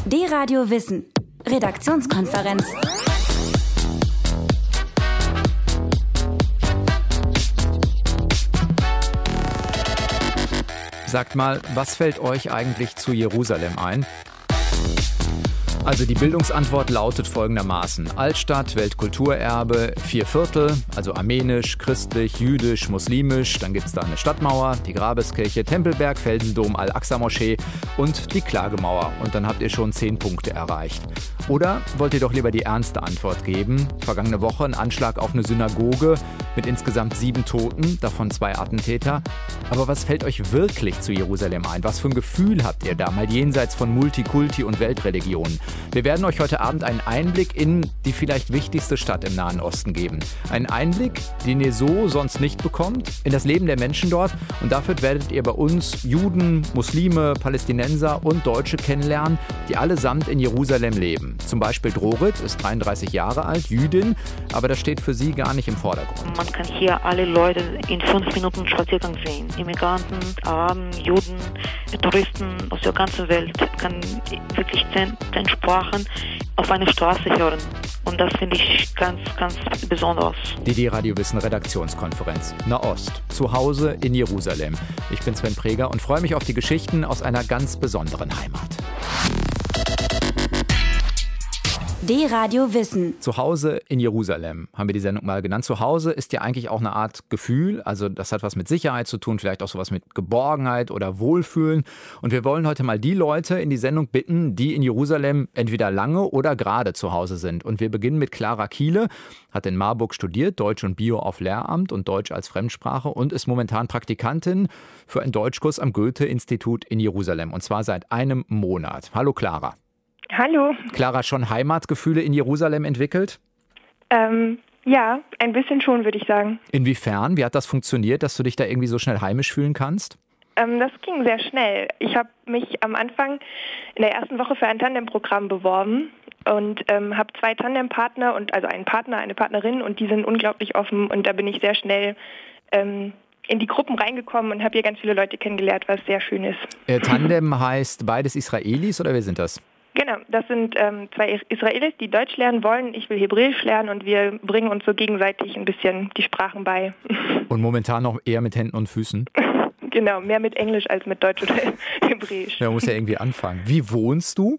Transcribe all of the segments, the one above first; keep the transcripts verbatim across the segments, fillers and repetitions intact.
D-Radio Wissen. Redaktionskonferenz. Sagt mal, was fällt euch eigentlich zu Jerusalem ein? Also die Bildungsantwort lautet folgendermaßen. Altstadt, Weltkulturerbe, vier Viertel, also armenisch, christlich, jüdisch, muslimisch. Dann gibt es da eine Stadtmauer, die Grabeskirche, Tempelberg, Felsendom, Al-Aqsa-Moschee und die Klagemauer. Und dann habt ihr schon zehn Punkte erreicht. Oder wollt ihr doch lieber die ernste Antwort geben? Vergangene Woche ein Anschlag auf eine Synagoge mit insgesamt sieben Toten, davon zwei Attentäter. Aber was fällt euch wirklich zu Jerusalem ein? Was für ein Gefühl habt ihr da, mal jenseits von Multikulti und Weltreligionen? Wir werden euch heute Abend einen Einblick in die vielleicht wichtigste Stadt im Nahen Osten geben. Einen Einblick, den ihr so sonst nicht bekommt, in das Leben der Menschen dort. Und dafür werdet ihr bei uns Juden, Muslime, Palästinenser und Deutsche kennenlernen, die allesamt in Jerusalem leben. Zum Beispiel Drorit ist dreiunddreißig Jahre alt, Jüdin, aber das steht für sie gar nicht im Vordergrund. Man kann hier alle Leute in fünf Minuten Spaziergang sehen. Immigranten, Araben, Juden, Touristen aus der ganzen Welt. Man kann wirklich zehn, zehn Sprachen auf einer Straße hören. Und das finde ich ganz, ganz besonders. Die D-Radio Wissen Redaktionskonferenz Nahost. Zu Hause in Jerusalem. Ich bin Sven Preger und freue mich auf die Geschichten aus einer ganz besonderen Heimat. D-Radio Wissen. Zu Hause in Jerusalem haben wir die Sendung mal genannt. Zu Hause ist ja eigentlich auch eine Art Gefühl, also das hat was mit Sicherheit zu tun, vielleicht auch sowas mit Geborgenheit oder Wohlfühlen. Und wir wollen heute mal die Leute in die Sendung bitten, die in Jerusalem entweder lange oder gerade zu Hause sind. Und wir beginnen mit Clara Kiele, hat in Marburg studiert, Deutsch und Bio auf Lehramt und Deutsch als Fremdsprache und ist momentan Praktikantin für einen Deutschkurs am Goethe-Institut in Jerusalem. Und zwar seit einem Monat. Hallo Clara. Hallo. Clara, schon Heimatgefühle in Jerusalem entwickelt? Ähm, ja, ein bisschen schon, würde ich sagen. Inwiefern? Wie hat das funktioniert, dass du dich da irgendwie so schnell heimisch fühlen kannst? Ähm, das ging sehr schnell. Ich habe mich am Anfang in der ersten Woche für ein Tandemprogramm beworben und ähm, habe zwei Tandempartner, und also einen Partner, eine Partnerin, und die sind unglaublich offen. Und da bin ich sehr schnell ähm, in die Gruppen reingekommen und habe hier ganz viele Leute kennengelernt, was sehr schön ist. Äh, Tandem heißt beides Israelis oder wer sind das? Genau, das sind ähm, zwei Israelis, die Deutsch lernen wollen. Ich will Hebräisch lernen und wir bringen uns so gegenseitig ein bisschen die Sprachen bei. Und momentan noch eher mit Händen und Füßen? Genau, mehr mit Englisch als mit Deutsch oder Hebräisch. Ja, man muss ja irgendwie anfangen. Wie wohnst du?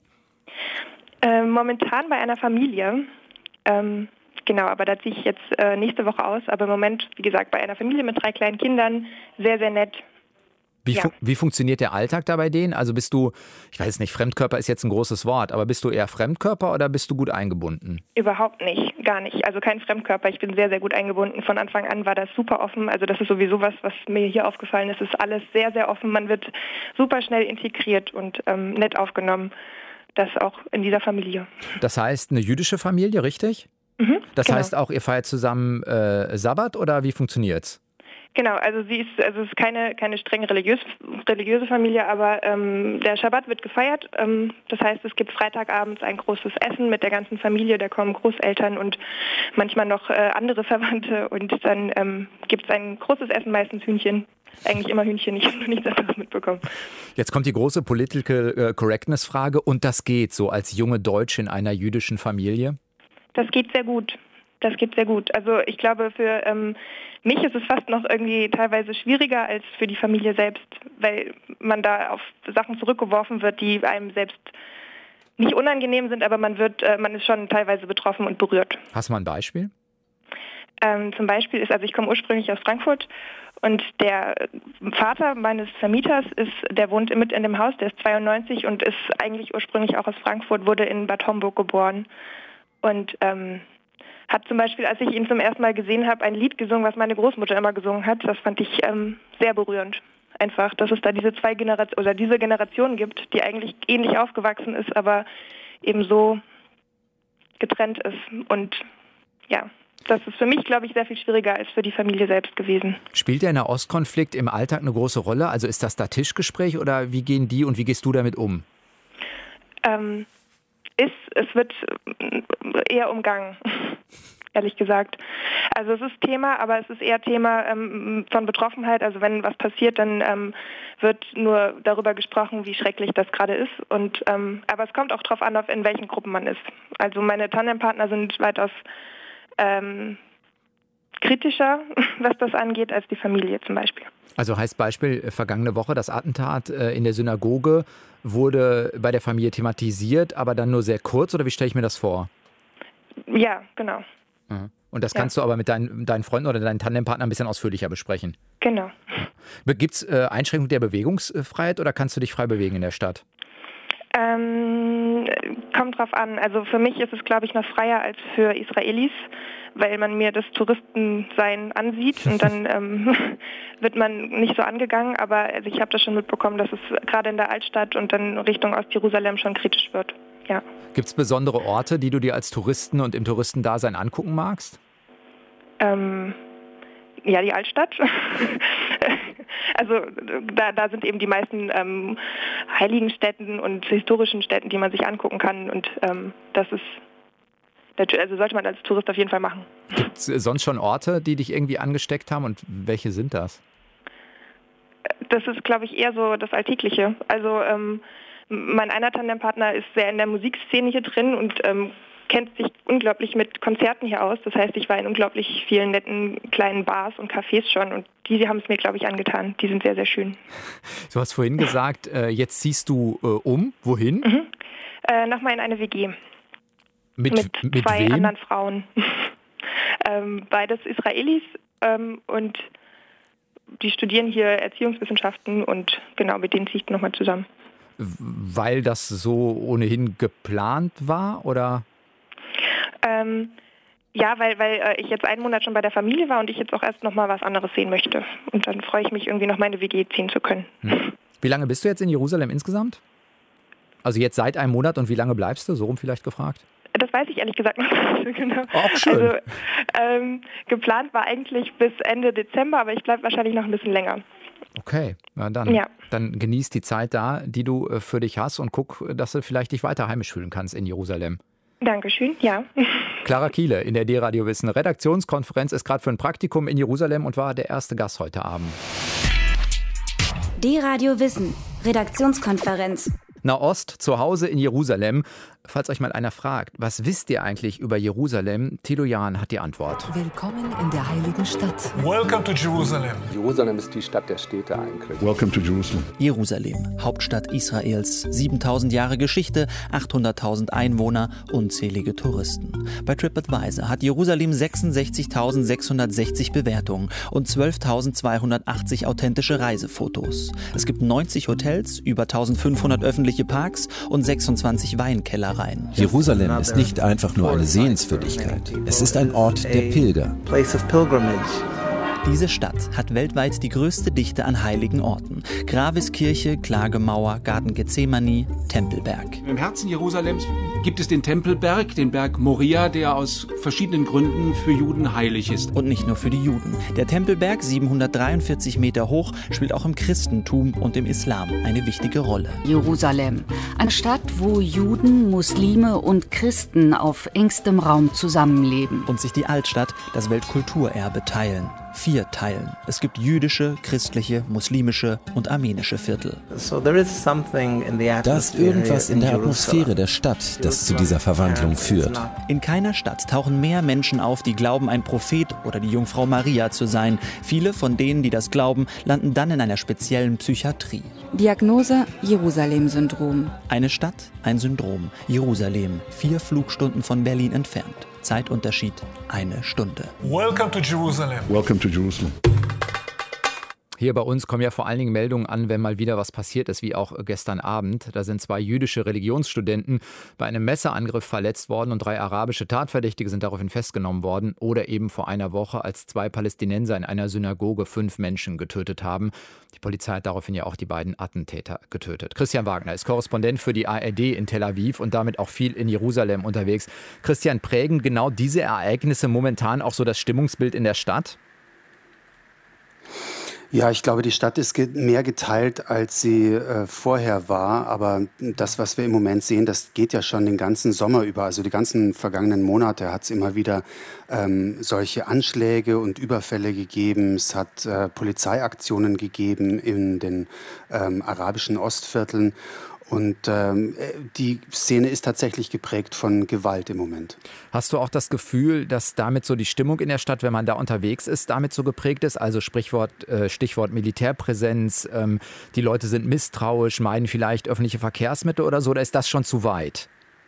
Ähm, momentan bei einer Familie. Ähm, genau, aber da ziehe ich jetzt äh, nächste Woche aus. Aber im Moment, wie gesagt, bei einer Familie mit drei kleinen Kindern. Sehr, sehr nett. Wie, ja. fu- wie funktioniert der Alltag da bei denen? Also bist du, ich weiß nicht, Fremdkörper ist jetzt ein großes Wort, aber bist du eher Fremdkörper oder bist du gut eingebunden? Überhaupt nicht, gar nicht. Also kein Fremdkörper. Ich bin sehr, sehr gut eingebunden. Von Anfang an war das super offen. Also das ist sowieso was, was mir hier aufgefallen ist. Es ist alles sehr, sehr offen. Man wird super schnell integriert und ähm, nett aufgenommen. Das auch in dieser Familie. Das heißt, eine jüdische Familie, richtig? Mhm, das genau. heißt auch, ihr feiert zusammen äh, Sabbat oder wie funktioniert's? Genau, also sie ist, also es ist keine, keine streng religiös, religiöse Familie, aber ähm, der Schabbat wird gefeiert. Ähm, das heißt, es gibt Freitagabends ein großes Essen mit der ganzen Familie, da kommen Großeltern und manchmal noch äh, andere Verwandte und dann ähm, gibt es ein großes Essen, meistens Hühnchen. Eigentlich immer Hühnchen, ich habe noch nichts anderes mitbekommen. Jetzt kommt die große Political Correctness-Frage und das geht so als junge Deutsche in einer jüdischen Familie? Das geht sehr gut. Das geht sehr gut. Also ich glaube, für ähm, mich ist es fast noch irgendwie teilweise schwieriger als für die Familie selbst, weil man da auf Sachen zurückgeworfen wird, die einem selbst nicht unangenehm sind, aber man wird, äh, man ist schon teilweise betroffen und berührt. Hast du mal ein Beispiel? Ähm, zum Beispiel ist, also ich komme ursprünglich aus Frankfurt und der Vater meines Vermieters ist, der wohnt mit in dem Haus, der ist zweiundneunzig und ist eigentlich ursprünglich auch aus Frankfurt, wurde in Bad Homburg geboren und ähm, hat zum Beispiel, als ich ihn zum ersten Mal gesehen habe, ein Lied gesungen, was meine Großmutter immer gesungen hat. Das fand ich ähm, sehr berührend. Einfach, dass es da diese zwei Generationen oder diese Generation gibt, die eigentlich ähnlich aufgewachsen ist, aber eben so getrennt ist. Und ja, das ist für mich, glaube ich, sehr viel schwieriger als für die Familie selbst gewesen. Spielt der Nahostkonflikt im Alltag eine große Rolle? Also ist das da Tischgespräch oder wie gehen die und wie gehst du damit um? Ähm, ist, es wird eher umgangen. ehrlich gesagt. Also es ist Thema, aber es ist eher Thema ähm, von Betroffenheit. Also wenn was passiert, dann ähm, wird nur darüber gesprochen, wie schrecklich das gerade ist. Und ähm, aber es kommt auch darauf an, auf in welchen Gruppen man ist. Also meine Tandempartner sind weitaus ähm, kritischer, was das angeht, als die Familie zum Beispiel. Also heißt Beispiel, vergangene Woche das Attentat äh, in der Synagoge wurde bei der Familie thematisiert, aber dann nur sehr kurz, oder wie stelle ich mir das vor? Ja, genau. Und das ja. kannst du aber mit deinen, deinen Freunden oder deinen Tandempartner ein bisschen ausführlicher besprechen? Genau. Gibt es äh, Einschränkungen der Bewegungsfreiheit oder kannst du dich frei bewegen in der Stadt? Ähm, kommt drauf an. Also für mich ist es, glaube ich, noch freier als für Israelis, weil man mir das Touristensein ansieht und dann ähm, wird man nicht so angegangen. Aber also ich habe das schon mitbekommen, dass es gerade in der Altstadt und dann Richtung Ostjerusalem schon kritisch wird. Ja. Gibt es besondere Orte, die du dir als Touristen und im Touristendasein angucken magst? Ähm, ja, die Altstadt. Also da, da sind eben die meisten ähm, heiligen Städten und historischen Städten, die man sich angucken kann. Und ähm, das ist, also sollte man als Tourist auf jeden Fall machen. Gibt es sonst schon Orte, die dich irgendwie angesteckt haben, und welche sind das? Das ist, glaube ich, eher so das Alltägliche. Also ähm, mein einer Tandempartner ist sehr in der Musikszene hier drin und ähm, kennt sich unglaublich mit Konzerten hier aus. Das heißt, ich war in unglaublich vielen netten kleinen Bars und Cafés schon und die haben es mir, glaube ich, angetan. Die sind sehr, sehr schön. Du hast vorhin gesagt, äh, jetzt ziehst du äh, um. Wohin? Mhm. Äh, Nochmal in eine W G. Mit, mit, mit zwei wem? anderen Frauen. ähm, beides Israelis ähm, und die studieren hier Erziehungswissenschaften und genau, mit denen ziehe ich nochmal zusammen. Weil das so ohnehin geplant war, oder? Ähm, ja, weil, weil äh, ich jetzt einen Monat schon bei der Familie war und ich jetzt auch erst noch mal was anderes sehen möchte. Und dann freue ich mich, irgendwie noch meine W G ziehen zu können. Hm. Wie lange bist du jetzt in Jerusalem insgesamt? Also jetzt seit einem Monat, und wie lange bleibst du? So rum vielleicht gefragt. Das weiß ich ehrlich gesagt noch nicht so genau. Auch schön. Also ähm, geplant war eigentlich bis Ende Dezember, aber ich bleibe wahrscheinlich noch ein bisschen länger. Okay, na dann, ja. dann genieß die Zeit da, die du äh, für dich hast, und guck, dass du vielleicht dich weiter heimisch fühlen kannst in Jerusalem. Dankeschön, ja. Clara Kiele in der D-Radio Wissen Redaktionskonferenz ist gerade für ein Praktikum in Jerusalem und war der erste Gast heute Abend. D-Radio Wissen Redaktionskonferenz. Nahost, zu Hause in Jerusalem. Falls euch mal einer fragt, was wisst ihr eigentlich über Jerusalem? Thilo Jahn hat die Antwort. Willkommen in der heiligen Stadt. Welcome to Jerusalem. Jerusalem ist die Stadt der Städte eigentlich. Welcome to Jerusalem. Jerusalem, Hauptstadt Israels, siebentausend Jahre Geschichte, achthunderttausend Einwohner, unzählige Touristen. Bei TripAdvisor hat Jerusalem sechsundsechzigtausendsechshundertsechzig Bewertungen und zwölftausendzweihundertachtzig authentische Reisefotos. Es gibt neunzig Hotels, über eintausendfünfhundert öffentliche Parks und sechsundzwanzig Weinkellereien. Jerusalem ist nicht einfach nur eine Sehenswürdigkeit. Es ist ein Ort der Pilger. Diese Stadt hat weltweit die größte Dichte an heiligen Orten. Graviskirche, Klagemauer, Garten Gethsemane, Tempelberg. Im Herzen Jerusalems gibt es den Tempelberg, den Berg Moria, der aus verschiedenen Gründen für Juden heilig ist. Und nicht nur für die Juden. Der Tempelberg, siebenhundertdreiundvierzig Meter hoch, spielt auch im Christentum und im Islam eine wichtige Rolle. Jerusalem, eine Stadt, wo Juden, Muslime und Christen auf engstem Raum zusammenleben. Und sich die Altstadt, das Weltkulturerbe, teilen. Vier teilen. Es gibt jüdische, christliche, muslimische und armenische Viertel. Da ist irgendwas in der Atmosphäre der Stadt, das zu dieser Verwandlung führt. In keiner Stadt tauchen mehr Menschen auf, die glauben, ein Prophet oder die Jungfrau Maria zu sein. Viele von denen, die das glauben, landen dann in einer speziellen Psychiatrie. Diagnose: Jerusalem-Syndrom. Eine Stadt, ein Syndrom. Jerusalem, vier Flugstunden von Berlin entfernt. Zeitunterschied eine Stunde. Welcome to Jerusalem. Welcome to Jerusalem. Hier bei uns kommen ja vor allen Dingen Meldungen an, wenn mal wieder was passiert ist, wie auch gestern Abend. Da sind zwei jüdische Religionsstudenten bei einem Messerangriff verletzt worden und drei arabische Tatverdächtige sind daraufhin festgenommen worden. Oder eben vor einer Woche, als zwei Palästinenser in einer Synagoge fünf Menschen getötet haben. Die Polizei hat daraufhin ja auch die beiden Attentäter getötet. Christian Wagner ist Korrespondent für die A R D in Tel Aviv und damit auch viel in Jerusalem unterwegs. Christian, prägen genau diese Ereignisse momentan auch so das Stimmungsbild in der Stadt? Ja, ich glaube, die Stadt ist ge- mehr geteilt, als sie äh, vorher war. Aber das, was wir im Moment sehen, das geht ja schon den ganzen Sommer über. Also die ganzen vergangenen Monate hat es immer wieder ähm, solche Anschläge und Überfälle gegeben. Es hat äh, Polizeiaktionen gegeben in den ähm, arabischen Ostvierteln. Und ähm, die Szene ist tatsächlich geprägt von Gewalt im Moment. Hast du auch das Gefühl, dass damit so die Stimmung in der Stadt, wenn man da unterwegs ist, damit so geprägt ist? Also Sprichwort, äh, Stichwort Militärpräsenz, ähm, die Leute sind misstrauisch, meiden vielleicht öffentliche Verkehrsmittel oder so, oder ist das schon zu weit?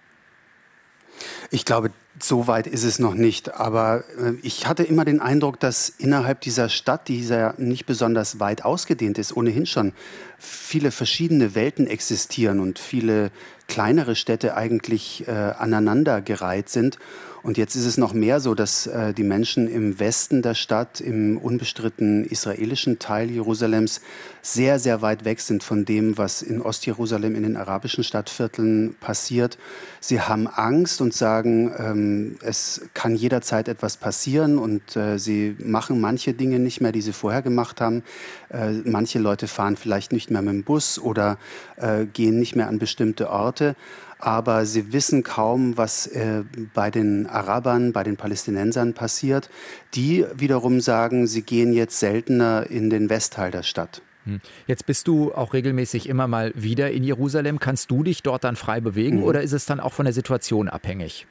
Ich glaube, so weit ist es noch nicht. Aber äh, ich hatte immer den Eindruck, dass innerhalb dieser Stadt, die ja nicht besonders weit ausgedehnt ist, ohnehin schon viele verschiedene Welten existieren und viele kleinere Städte eigentlich äh, aneinandergereiht sind. Und jetzt ist es noch mehr so, dass äh, die Menschen im Westen der Stadt, im unbestritten israelischen Teil Jerusalems, sehr, sehr weit weg sind von dem, was in Ostjerusalem, in den arabischen Stadtvierteln passiert. Sie haben Angst und sagen, ähm, es kann jederzeit etwas passieren und äh, sie machen manche Dinge nicht mehr, die sie vorher gemacht haben. Äh, manche Leute fahren vielleicht nicht mehr mit dem Bus oder äh, gehen nicht mehr an bestimmte Orte. Aber sie wissen kaum, was äh, bei den Arabern, bei den Palästinensern passiert. Die wiederum sagen, sie gehen jetzt seltener in den Westteil der Stadt. Jetzt bist du auch regelmäßig immer mal wieder in Jerusalem. Kannst du dich dort dann frei bewegen, mhm. oder ist es dann auch von der Situation abhängig?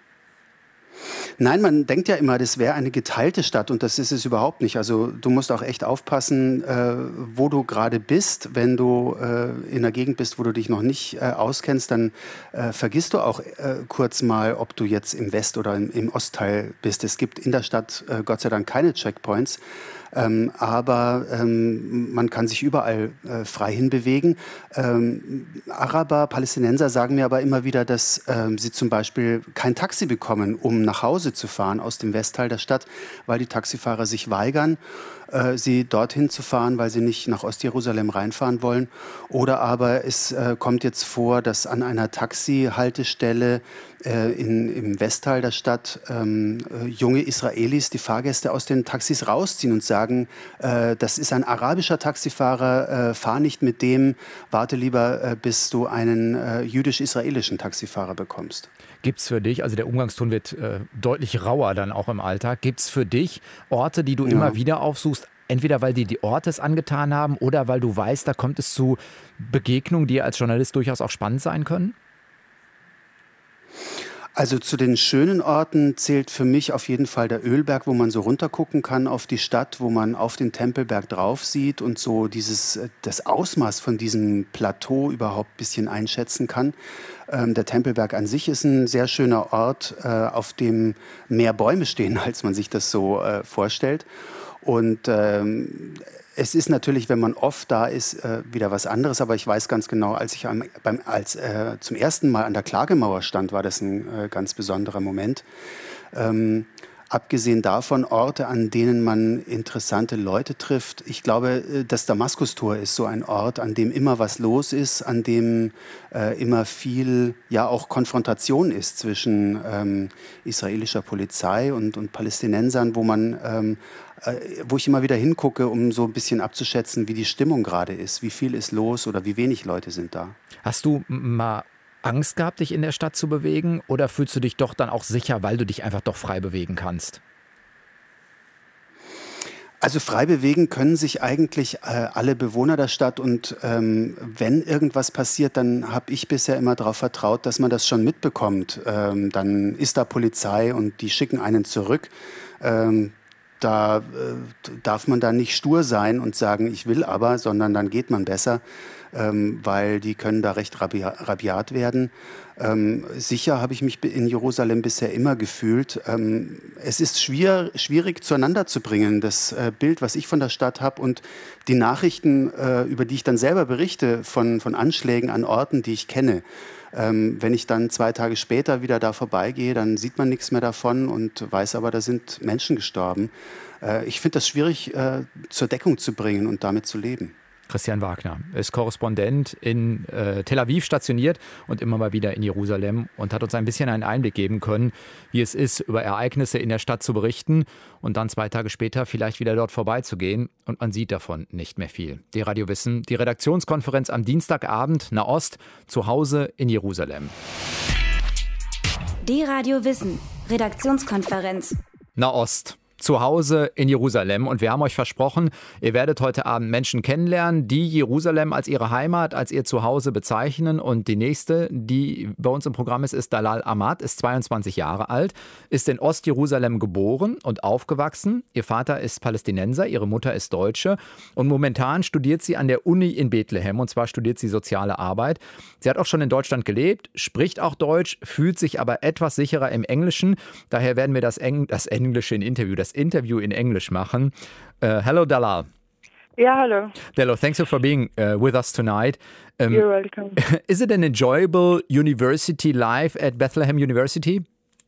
Nein, man denkt ja immer, das wäre eine geteilte Stadt und das ist es überhaupt nicht. Also du musst auch echt aufpassen, äh, wo du gerade bist. Wenn du äh, in einer Gegend bist, wo du dich noch nicht äh, auskennst, dann äh, vergisst du auch äh, kurz mal, ob du jetzt im West- oder im, im Ostteil bist. Es gibt in der Stadt äh, Gott sei Dank keine Checkpoints. Ähm, aber ähm, man kann sich überall äh, frei hinbewegen. Ähm, Araber, Palästinenser sagen mir aber immer wieder, dass ähm, sie zum Beispiel kein Taxi bekommen, um nach Hause zu fahren aus dem Westteil der Stadt, weil die Taxifahrer sich weigern, äh, sie dorthin zu fahren, weil sie nicht nach Ostjerusalem reinfahren wollen. Oder aber es äh, kommt jetzt vor, dass an einer Taxihaltestelle äh, in, im Westteil der Stadt ähm, äh, junge Israelis die Fahrgäste aus den Taxis rausziehen und sagen, äh, das ist ein arabischer Taxifahrer, äh, fahr nicht mit dem, warte lieber, äh, bis du einen äh, jüdisch-israelischen Taxifahrer bekommst. Gibt es für dich, also der Umgangston wird äh, deutlich rauer dann auch im Alltag, gibt es für dich Orte, die du ja. immer wieder aufsuchst, entweder weil die die Orte es angetan haben oder weil du weißt, da kommt es zu Begegnungen, die als Journalist durchaus auch spannend sein können? Also zu den schönen Orten zählt für mich auf jeden Fall der Ölberg, wo man so runtergucken kann auf die Stadt, wo man auf den Tempelberg drauf sieht und so dieses, das Ausmaß von diesem Plateau überhaupt ein bisschen einschätzen kann. Ähm, der Tempelberg an sich ist ein sehr schöner Ort, äh, auf dem mehr Bäume stehen, als man sich das so äh, vorstellt. Und ähm, es ist natürlich, wenn man oft da ist, äh, wieder was anderes. Aber ich weiß ganz genau, als ich am, beim, als, äh, zum ersten Mal an der Klagemauer stand, war das ein äh, ganz besonderer Moment. Ähm, abgesehen davon Orte, an denen man interessante Leute trifft. Ich glaube, das Damaskustor ist so ein Ort, an dem immer was los ist, an dem äh, immer viel, ja auch Konfrontation ist zwischen ähm, israelischer Polizei und, und Palästinensern, wo man ähm, wo ich immer wieder hingucke, um so ein bisschen abzuschätzen, wie die Stimmung gerade ist, wie viel ist los oder wie wenig Leute sind da. Hast du mal Angst gehabt, dich in der Stadt zu bewegen, oder fühlst du dich doch dann auch sicher, weil du dich einfach doch frei bewegen kannst? Also frei bewegen können sich eigentlich äh, alle Bewohner der Stadt und ähm, wenn irgendwas passiert, dann habe ich bisher immer darauf vertraut, dass man das schon mitbekommt. Ähm, dann ist da Polizei und die schicken einen zurück. Ähm, Da äh, darf man dann nicht stur sein und sagen, ich will aber, sondern dann geht man besser, ähm, weil die können da recht rabia- rabiat werden. Ähm, sicher habe ich mich in Jerusalem bisher immer gefühlt. Ähm, es ist schwier- schwierig zueinander zu bringen, das äh, Bild, was ich von der Stadt habe und die Nachrichten, äh, über die ich dann selber berichte, von, von Anschlägen an Orten, die ich kenne. Ähm, wenn ich dann zwei Tage später wieder da vorbeigehe, dann sieht man nichts mehr davon und weiß aber, da sind Menschen gestorben. Äh, ich finde das schwierig, äh, zur Deckung zu bringen und damit zu leben. Christian Wagner ist Korrespondent in äh, Tel Aviv stationiert und immer mal wieder in Jerusalem und hat uns ein bisschen einen Einblick geben können, wie es ist, über Ereignisse in der Stadt zu berichten und dann zwei Tage später vielleicht wieder dort vorbeizugehen und man sieht davon nicht mehr viel. Die Radio Wissen, die Redaktionskonferenz am Dienstagabend, Nahost, zu Hause in Jerusalem. Die Radio Wissen, Redaktionskonferenz. Nahost. Zu Hause in Jerusalem und wir haben euch versprochen, ihr werdet heute Abend Menschen kennenlernen, die Jerusalem als ihre Heimat, als ihr Zuhause bezeichnen und die nächste, die bei uns im Programm ist, ist Dalal Ahmad, ist zweiundzwanzig Jahre alt, ist in Ostjerusalem geboren und aufgewachsen. Ihr Vater ist Palästinenser, ihre Mutter ist Deutsche und momentan studiert sie an der Uni in Bethlehem und zwar studiert sie soziale Arbeit. Sie hat auch schon in Deutschland gelebt, spricht auch Deutsch, fühlt sich aber etwas sicherer im Englischen. Daher werden wir das, Eng- das Englische in Interview, das Interview in Englisch machen. Uh, hello, Dalal. Yeah, hello. Dalal, thanks for being uh, with us tonight. Um, You're welcome. Is it an enjoyable university life at Bethlehem University?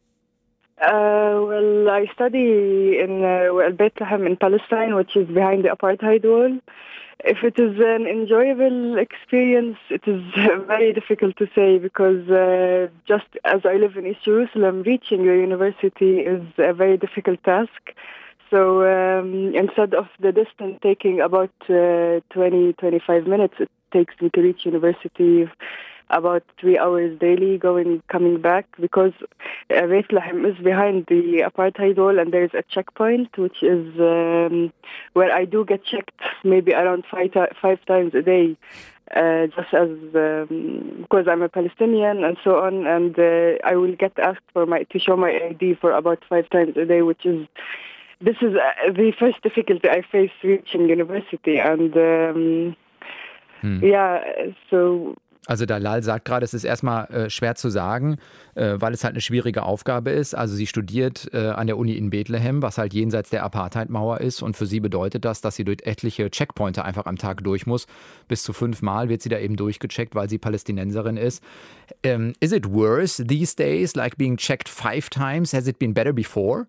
Uh, well, I study in uh, well, Bethlehem in Palestine, which is behind the apartheid wall. If it is an enjoyable experience, it is very difficult to say because uh, just as I live in East Jerusalem, reaching the university is a very difficult task. So um, instead of the distance taking about uh, twenty, twenty-five minutes, it takes me to reach university about three hours daily going coming back because uh, Bethlehem is behind the apartheid wall and there's a checkpoint which is um, where I do get checked maybe around five, five times a day uh, just as um, because I'm a Palestinian and so on, and uh, I will get asked for my to show my I D for about five times a day, which is this is uh, the first difficulty I face reaching university and um, hmm. yeah so Also Dalal sagt gerade, es ist erstmal äh, schwer zu sagen, äh, weil es halt eine schwierige Aufgabe ist. Also sie studiert äh, an der Uni in Bethlehem, was halt jenseits der Apartheidmauer ist. Und für sie bedeutet das, dass sie durch etliche Checkpointe einfach am Tag durch muss. Bis zu fünfmal wird sie da eben durchgecheckt, weil sie Palästinenserin ist. Um, is it worse these days, like being checked five times? Has it been better before?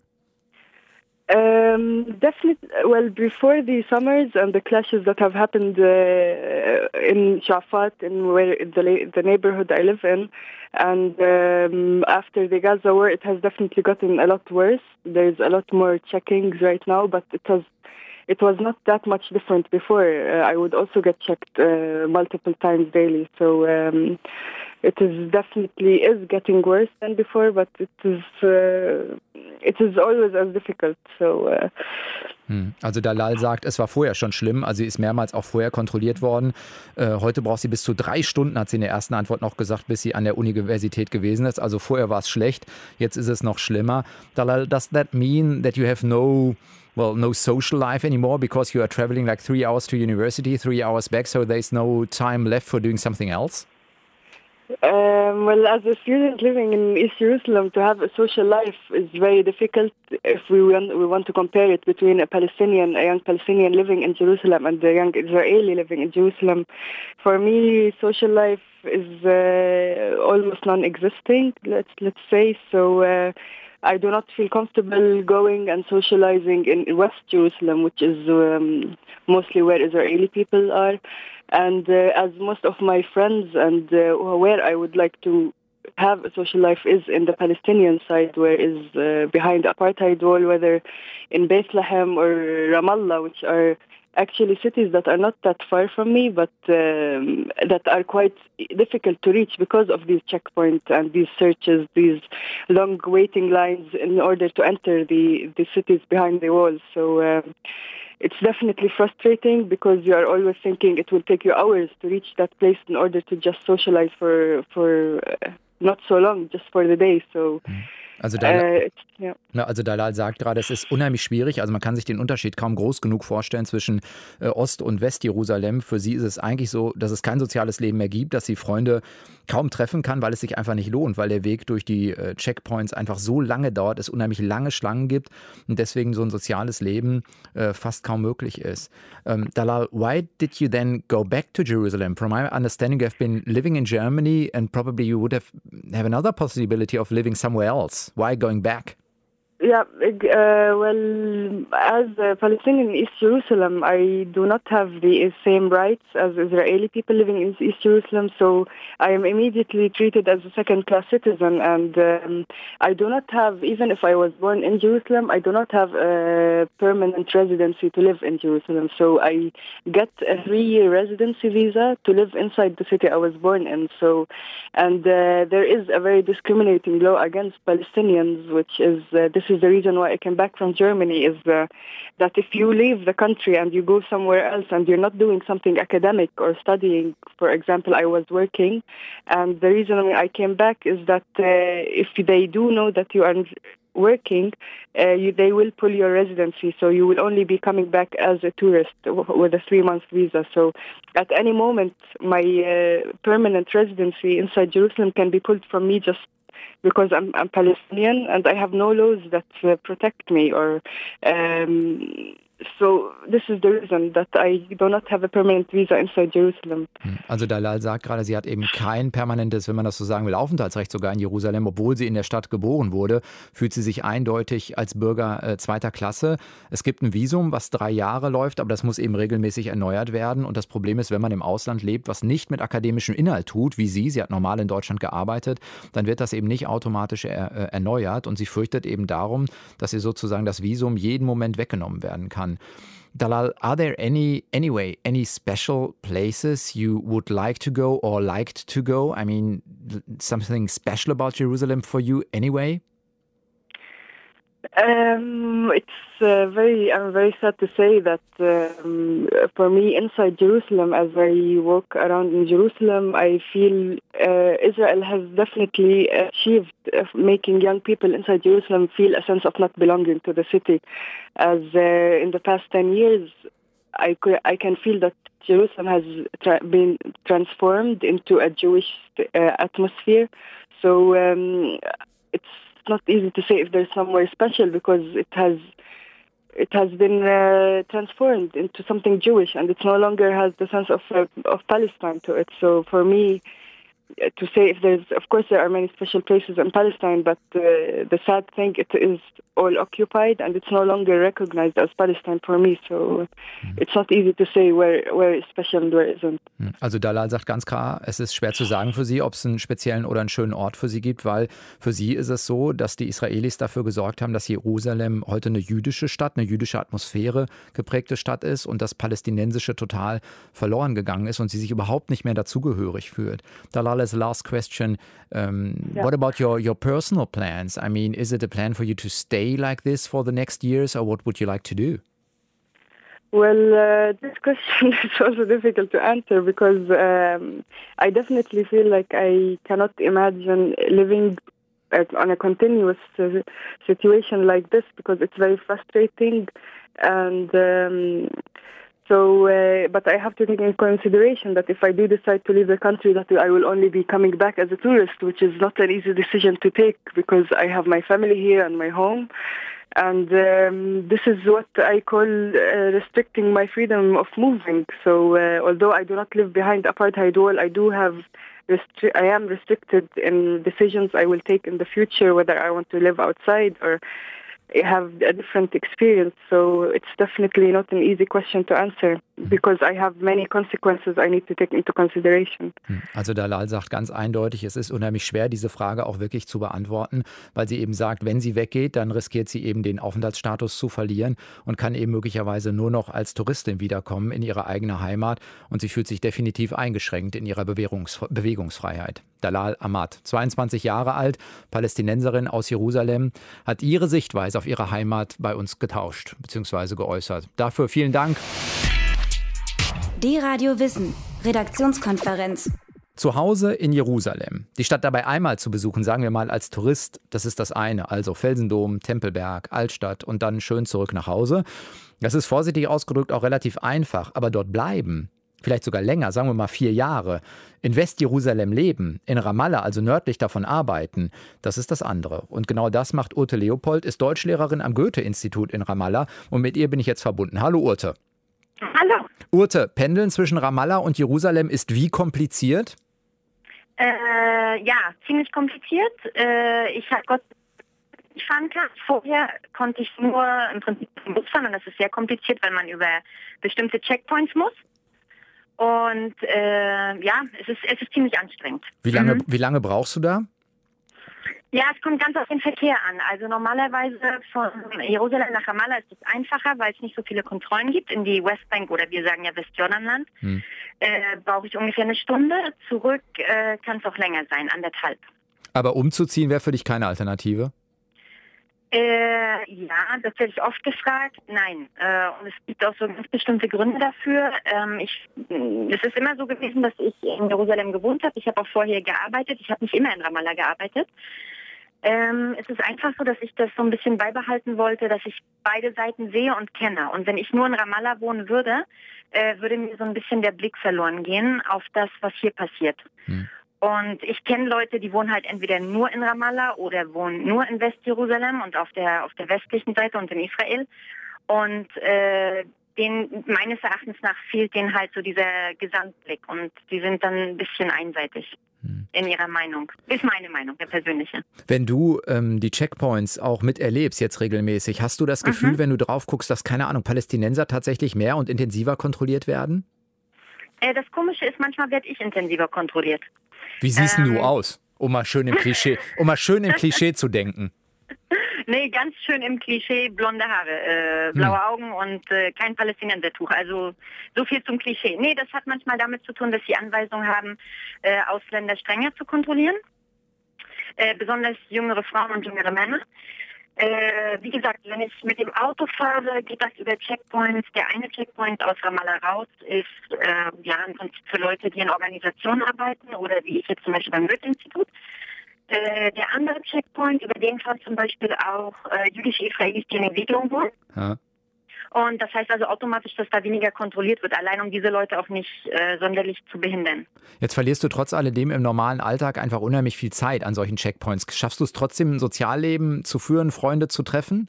Um, definitely. Well, before the summers and the clashes that have happened uh, in Shafat, in where the the neighborhood I live in, and um, after the Gaza war, it has definitely gotten a lot worse. There's a lot more checkings right now, but it has. It was not that much different before. Uh, I would also get checked uh, multiple times daily. So um, it is definitely is getting worse than before, but it is uh, it is always as difficult. So. Uh, Also Dalal sagt, es war vorher schon schlimm, also sie ist mehrmals auch vorher kontrolliert worden. Äh, heute braucht sie bis zu drei Stunden, hat sie in der ersten Antwort noch gesagt, bis sie an der Universität gewesen ist. Also vorher war es schlecht, jetzt ist es noch schlimmer. Dalal, does that mean that you have no, well, no social life anymore because you are traveling like three hours to university, three hours back, so there's no time left for doing something else? Um, well, as a student living in East Jerusalem, to have a social life is very difficult if we want, we want to compare it between a Palestinian, a young Palestinian living in Jerusalem and a young Israeli living in Jerusalem. For me, social life is uh, almost non-existing, let's, let's say. So uh, I do not feel comfortable going and socializing in West Jerusalem, which is um, mostly where Israeli people are. And uh, as most of my friends and uh, where I would like to have a social life is in the Palestinian side, where is uh, behind the apartheid wall, whether in Bethlehem or Ramallah, which are actually cities that are not that far from me, but um, that are quite difficult to reach because of these checkpoints and these searches, these long waiting lines in order to enter the, the cities behind the walls. So um, it's definitely frustrating because you are always thinking it will take you hours to reach that place in order to just socialize for, for uh, not so long, just for the day. So. Also Dalal, äh, ja. also Dalal sagt gerade, es ist unheimlich schwierig. Also man kann sich den Unterschied kaum groß genug vorstellen zwischen äh, Ost- und Westjerusalem. Für sie ist es eigentlich so, dass es kein soziales Leben mehr gibt, dass sie Freunde kaum treffen kann, weil es sich einfach nicht lohnt, weil der Weg durch die äh, Checkpoints einfach so lange dauert, es unheimlich lange Schlangen gibt und deswegen so ein soziales Leben äh, fast kaum möglich ist. Um, Dalal, why did you then go back to Jerusalem? From my understanding, you have been living in Germany and probably you would have, have another possibility of living somewhere else. Why going back? Yeah, uh, well, as a Palestinian in East Jerusalem, I do not have the same rights as Israeli people living in East Jerusalem, so I am immediately treated as a second-class citizen, and um, I do not have, even if I was born in Jerusalem, I do not have a permanent residency to live in Jerusalem, so I get a three-year residency visa to live inside the city I was born in, so, and uh, there is a very discriminating law against Palestinians, which is, uh, this is the reason why I came back from Germany, is uh, that if you leave the country and you go somewhere else and you're not doing something academic or studying, for example, I was working, and the reason I came back is that uh, if they do know that you are working, uh, you, they will pull your residency, so you will only be coming back as a tourist w- with a three-month visa. So at any moment, my uh, permanent residency inside Jerusalem can be pulled from me just because I'm, I'm Palestinian and I have no laws that uh, protect me. Or um, so this is the reason that I do not have a permanent visa inside Jerusalem. Also Dalal sagt gerade, sie hat eben kein permanentes, wenn man das so sagen will, Aufenthaltsrecht sogar in Jerusalem, obwohl sie in der Stadt geboren wurde, fühlt sie sich eindeutig als Bürger äh, zweiter Klasse. Es gibt ein Visum, was drei Jahre läuft, aber das muss eben regelmäßig erneuert werden. Und das Problem ist, wenn man im Ausland lebt, was nicht mit akademischem Inhalt tut, wie sie, sie hat normal in Deutschland gearbeitet, dann wird das eben nicht automatisch er, äh, erneuert. Und sie fürchtet eben darum, dass ihr sozusagen das Visum jeden Moment weggenommen werden kann. Dalal, are there any, anyway, any special places you would like to go or liked to go? I mean, something special about Jerusalem for you anyway? Um, it's uh, very, I'm very sad to say that um, for me inside Jerusalem, as I walk around in Jerusalem, I feel uh, Israel has definitely achieved uh, making young people inside Jerusalem feel a sense of not belonging to the city. As uh, in the past ten years, I, I can feel that Jerusalem has tra- been transformed into a Jewish uh, atmosphere. So um, it's not easy to say if there's somewhere special because it has it has been uh, transformed into something Jewish, and it no longer has the sense of uh, of Palestine to it. So for me, to say if there's, of course, there are many special places in Palestine, but uh, the sad thing, it is all occupied and it's no longer recognized as Palestine for me. So it's not easy to say where, where is special and where isn't. Also Dalal sagt ganz klar, es ist schwer zu sagen für sie, ob es einen speziellen oder einen schönen Ort für sie gibt, weil für sie ist es so, dass die Israelis dafür gesorgt haben, dass Jerusalem heute eine jüdische Stadt, eine jüdische Atmosphäre geprägte Stadt ist und das Palästinensische total verloren gegangen ist und sie sich überhaupt nicht mehr dazugehörig fühlt. Dalal, as a last question, um, yeah. what about your, your personal plans? I mean, is it a plan for you to stay like this for the next years, or what would you like to do? Well, uh, this question is also difficult to answer because um, I definitely feel like I cannot imagine living uh, on a continuous uh, situation like this because it's very frustrating. And um, so, uh, but I have to take into consideration that if I do decide to leave the country, that I will only be coming back as a tourist, which is not an easy decision to take because I have my family here and my home. And um, this is what I call uh, restricting my freedom of moving. So uh, although I do not live behind apartheid wall, I do have, restri- I am restricted in decisions I will take in the future, whether I want to live outside or have a different experience. So it's definitely not an easy question to answer because I have many consequences I need to take into consideration. Also Dalal sagt ganz eindeutig, es ist unheimlich schwer, diese Frage auch wirklich zu beantworten, weil sie eben sagt, wenn sie weggeht, dann riskiert sie eben den Aufenthaltsstatus zu verlieren und kann eben möglicherweise nur noch als Touristin wiederkommen in ihre eigene Heimat und sie fühlt sich definitiv eingeschränkt in ihrer Bewährungs- Bewegungsfreiheit. Dalal Ahmad, zweiundzwanzig Jahre alt, Palästinenserin aus Jerusalem, hat ihre Sichtweise auf ihre Heimat bei uns getauscht bzw. geäußert. Dafür vielen Dank. Die Radio Wissen, Redaktionskonferenz. Zu Hause in Jerusalem. Die Stadt dabei einmal zu besuchen, sagen wir mal als Tourist, das ist das eine. Also Felsendom, Tempelberg, Altstadt und dann schön zurück nach Hause. Das ist vorsichtig ausgedrückt auch relativ einfach, aber dort bleiben, vielleicht sogar länger, sagen wir mal vier Jahre, in Westjerusalem leben, in Ramallah, also nördlich davon arbeiten, das ist das andere. Und genau das macht Urte Leopold, ist Deutschlehrerin am Goethe-Institut in Ramallah und mit ihr bin ich jetzt verbunden. Hallo Urte. Hallo. Urte, Pendeln zwischen Ramallah und Jerusalem ist wie kompliziert? Äh, ja, ziemlich kompliziert. Äh, ich habe Gott fahren kann. Vorher konnte ich nur im Prinzip zum Bus fahren und das ist sehr kompliziert, weil man über bestimmte Checkpoints muss. Und äh, ja, es ist, es ist ziemlich anstrengend. Wie lange, Mhm. wie lange brauchst du da? Ja, es kommt ganz auf den Verkehr an. Also normalerweise von Jerusalem nach Ramallah ist es einfacher, weil es nicht so viele Kontrollen gibt. In die Westbank oder wir sagen ja Westjordanland Hm. äh, brauche ich ungefähr eine Stunde. Zurück äh, kann es auch länger sein, anderthalb. Aber umzuziehen wäre für dich keine Alternative? Äh, ja, das werde ich oft gefragt. Nein. Äh, und es gibt auch so ganz bestimmte Gründe dafür. Ähm, ich, es ist immer so gewesen, dass ich in Jerusalem gewohnt habe. Ich habe auch vorher gearbeitet. Ich habe nicht immer in Ramallah gearbeitet. Ähm, es ist einfach so, dass ich das so ein bisschen beibehalten wollte, dass ich beide Seiten sehe und kenne. Und wenn ich nur in Ramallah wohnen würde, äh, würde mir so ein bisschen der Blick verloren gehen auf das, was hier passiert. Hm. Und ich kenne Leute, die wohnen halt entweder nur in Ramallah oder wohnen nur in Westjerusalem und auf der auf der westlichen Seite und in Israel. Und äh, den, meines Erachtens nach fehlt denen halt so dieser Gesamtblick und die sind dann ein bisschen einseitig hm. in ihrer Meinung. Ist meine Meinung, der persönliche. Wenn du ähm, die Checkpoints auch miterlebst jetzt regelmäßig, hast du das Gefühl, Mhm. wenn du drauf guckst, dass, keine Ahnung, Palästinenser tatsächlich mehr und intensiver kontrolliert werden? Äh, das Komische ist, manchmal werde ich intensiver kontrolliert. Wie siehst Ähm. du aus? Um mal schön im Klischee, um mal schön im Klischee zu denken. Nee, ganz schön im Klischee, blonde Haare, äh, blaue Hm. Augen und äh, kein Palästinensertuch. Also so viel zum Klischee. Nee, das hat manchmal damit zu tun, dass sie Anweisungen haben, äh, Ausländer strenger zu kontrollieren. Äh, besonders jüngere Frauen und jüngere Männer. Äh, wie gesagt, wenn ich mit dem Auto fahre, geht das über Checkpoints. Der eine Checkpoint aus Ramallah raus ist äh, ja im Prinzip für Leute, die in Organisationen arbeiten oder wie ich jetzt zum Beispiel beim Goethe-Institut. Äh, der andere Checkpoint, über den fahren zum Beispiel auch äh, jüdische Israelis, die in Entwicklung wohnen. Ja. Und das heißt also automatisch, dass da weniger kontrolliert wird, allein um diese Leute auch nicht äh, sonderlich zu behindern. Jetzt verlierst du trotz alledem im normalen Alltag einfach unheimlich viel Zeit an solchen Checkpoints. Schaffst du es trotzdem, ein Sozialleben zu führen, Freunde zu treffen?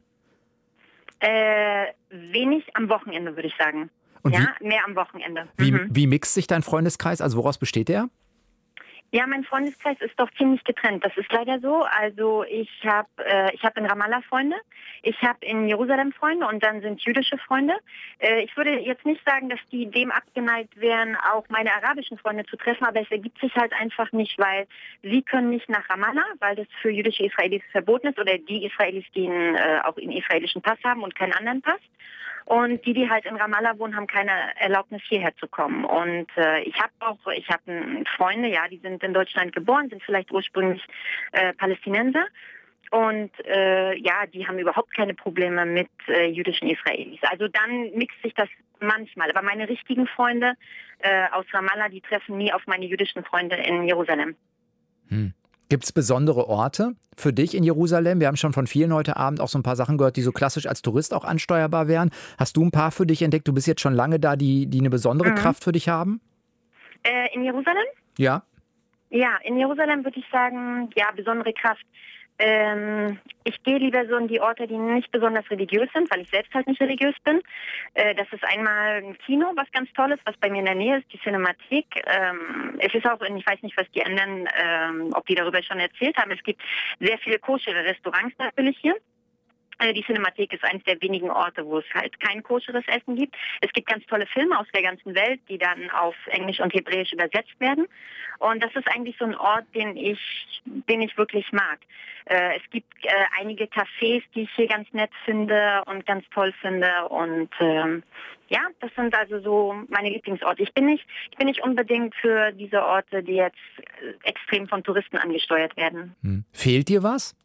Äh, wenig am Wochenende, würde ich sagen. Und ja, mehr am Wochenende. Wie, Mhm. wie mixt sich dein Freundeskreis? Also woraus besteht der? Ja, mein Freundeskreis ist doch ziemlich getrennt. Das ist leider so. Also ich habe äh, ich habe in Ramallah Freunde, ich habe in Jerusalem Freunde und dann sind jüdische Freunde. Äh, ich würde jetzt nicht sagen, dass die dem abgeneigt wären, auch meine arabischen Freunde zu treffen, aber es ergibt sich halt einfach nicht, weil sie können nicht nach Ramallah, weil das für jüdische Israelis verboten ist oder die Israelis, die einen, äh, auch einen israelischen Pass haben und keinen anderen Pass. Und die, die halt in Ramallah wohnen, haben keine Erlaubnis, hierher zu kommen. Und äh, ich habe auch, ich habe Freunde, ja, die sind in Deutschland geboren, sind vielleicht ursprünglich äh, Palästinenser. Und äh, ja, die haben überhaupt keine Probleme mit äh, jüdischen Israelis. Also dann mixt sich das manchmal. Aber meine richtigen Freunde äh, aus Ramallah, die treffen nie auf meine jüdischen Freunde in Jerusalem. Hm. Gibt es besondere Orte für dich in Jerusalem? Wir haben schon von vielen heute Abend auch so ein paar Sachen gehört, die so klassisch als Tourist auch ansteuerbar wären. Hast du ein paar für dich entdeckt? Du bist jetzt schon lange da, die, die eine besondere Mhm. Kraft für dich haben? Äh, in Jerusalem? Ja. Ja, in Jerusalem würde ich sagen, ja, besondere Kraft. Ähm, ich gehe lieber so in die Orte, die nicht besonders religiös sind, weil ich selbst halt nicht religiös bin. Äh, das ist einmal ein Kino, was ganz toll ist, was bei mir in der Nähe ist, die Cinemathek. Ähm, es ist auch, ich weiß nicht, was die anderen, ähm, ob die darüber schon erzählt haben, es gibt sehr viele koschere Restaurants natürlich hier. Die Cinemathek ist eines der wenigen Orte, wo es halt kein koscheres Essen gibt. Es gibt ganz tolle Filme aus der ganzen Welt, die dann auf Englisch und Hebräisch übersetzt werden. Und das ist eigentlich so ein Ort, den ich, den ich wirklich mag. Äh, es gibt äh, einige Cafés, die ich hier ganz nett finde und ganz toll finde. Und ähm, ja, das sind also so meine Lieblingsorte. Ich bin nicht, ich bin nicht unbedingt für diese Orte, die jetzt extrem von Touristen angesteuert werden. Hm. Fehlt dir was?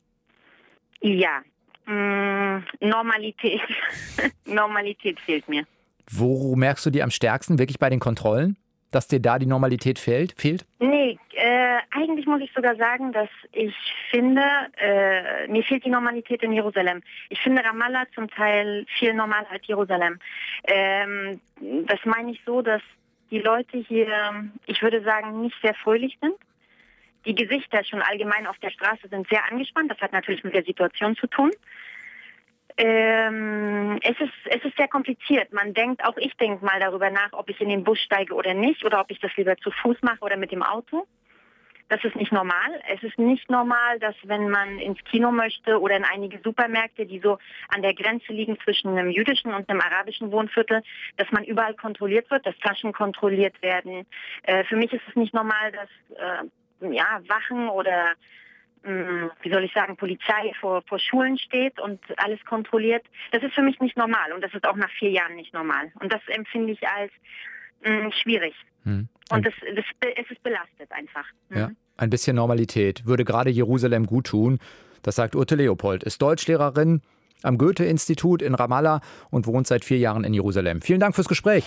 Ja. Mm, Normalität. Normalität fehlt mir. Wo merkst du die am stärksten? Wirklich bei den Kontrollen? Dass dir da die Normalität fehlt? fehlt? Nee, äh, eigentlich muss ich sogar sagen, dass ich finde, äh, mir fehlt die Normalität in Jerusalem. Ich finde Ramallah zum Teil viel normaler als Jerusalem. Ähm, das meine ich so, dass die Leute hier, ich würde sagen, nicht sehr fröhlich sind. Die Gesichter schon allgemein auf der Straße sind sehr angespannt. Das hat natürlich mit der Situation zu tun. Ähm, es ist, es ist sehr kompliziert. Man denkt, auch ich denke mal darüber nach, ob ich in den Bus steige oder nicht oder ob ich das lieber zu Fuß mache oder mit dem Auto. Das ist nicht normal. Es ist nicht normal, dass wenn man ins Kino möchte oder in einige Supermärkte, die so an der Grenze liegen zwischen einem jüdischen und einem arabischen Wohnviertel, dass man überall kontrolliert wird, dass Taschen kontrolliert werden. Äh, für mich ist es nicht normal, dass äh, ja, Wachen oder wie soll ich sagen, Polizei vor, vor Schulen steht und alles kontrolliert. Das ist für mich nicht normal und das ist auch nach vier Jahren nicht normal. Und das empfinde ich als mh, schwierig. Hm. Und das, das, es ist belastet einfach. Mhm. Ja, ein bisschen Normalität würde gerade Jerusalem gut tun. Das sagt Urte Leopold, ist Deutschlehrerin am Goethe-Institut in Ramallah und wohnt seit vier Jahren in Jerusalem. Vielen Dank fürs Gespräch.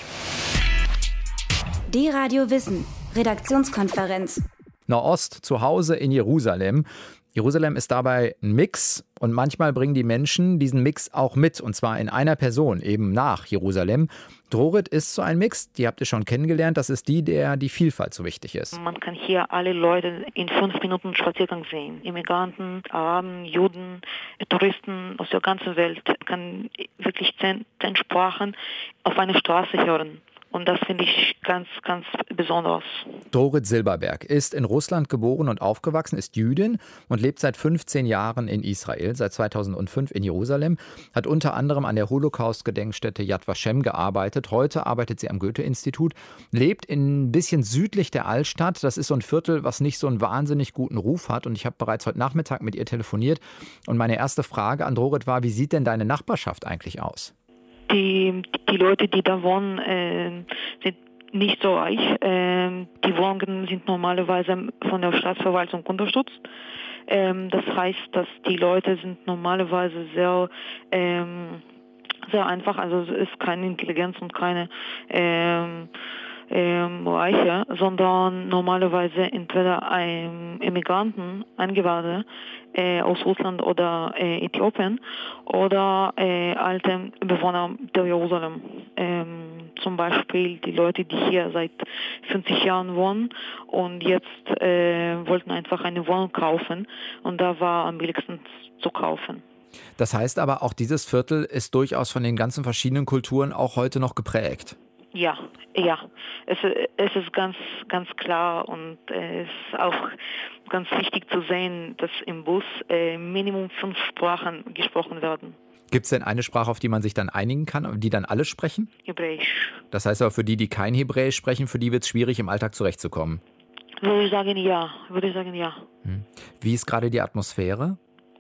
Die Radio Wissen, Redaktionskonferenz. Nahost, zu Hause in Jerusalem. Jerusalem ist dabei ein Mix und manchmal bringen die Menschen diesen Mix auch mit, und zwar in einer Person, eben nach Jerusalem. Drorit ist so ein Mix, die habt ihr schon kennengelernt, das ist die, der die Vielfalt so wichtig ist. Man kann hier alle Leute in fünf Minuten Spaziergang sehen. Immigranten, Araben, Juden, Touristen aus der ganzen Welt. Man kann wirklich zehn, zehn Sprachen auf einer Straße hören. Und das finde ich ganz, ganz besonders. Drorit Silberberg ist in Russland geboren und aufgewachsen, ist Jüdin und lebt seit fünfzehn Jahren in Israel, seit zweitausendfünf in Jerusalem, hat unter anderem an der Holocaust-Gedenkstätte Yad Vashem gearbeitet. Heute arbeitet sie am Goethe-Institut, lebt ein bisschen südlich der Altstadt. Das ist so ein Viertel, was nicht so einen wahnsinnig guten Ruf hat. Und ich habe bereits heute Nachmittag mit ihr telefoniert. Und meine erste Frage an Drorit war, wie sieht denn deine Nachbarschaft eigentlich aus? Die, die Leute, die da wohnen, äh, sind nicht so reich. Äh, die Wohnungen sind normalerweise von der Staatsverwaltung unterstützt. Ähm, das heißt, dass die Leute sind normalerweise sehr, ähm, sehr einfach. Also es ist keine Intelligenz und keine ähm, ähm, Reiche, sondern normalerweise entweder ein Immigranten, Eingewanderter äh, aus Russland oder äh, Äthiopien oder äh, alte Bewohner der Jerusalem. Ähm, zum Beispiel die Leute, die hier seit fünfzig Jahren wohnen und jetzt äh, wollten einfach eine Wohnung kaufen und da war am billigsten zu kaufen. Das heißt aber, auch dieses Viertel ist durchaus von den ganzen verschiedenen Kulturen auch heute noch geprägt. Ja, ja, es, es ist ganz, ganz klar und es ist auch ganz wichtig zu sehen, dass im Bus äh, Minimum fünf Sprachen gesprochen werden. Gibt es denn eine Sprache, auf die man sich dann einigen kann, die dann alle sprechen? Hebräisch. Das heißt aber, für die, die kein Hebräisch sprechen, für die wird es schwierig, im Alltag zurechtzukommen? Würde ich sagen, ja. Würde ich sagen, ja. Hm. Wie ist gerade die Atmosphäre?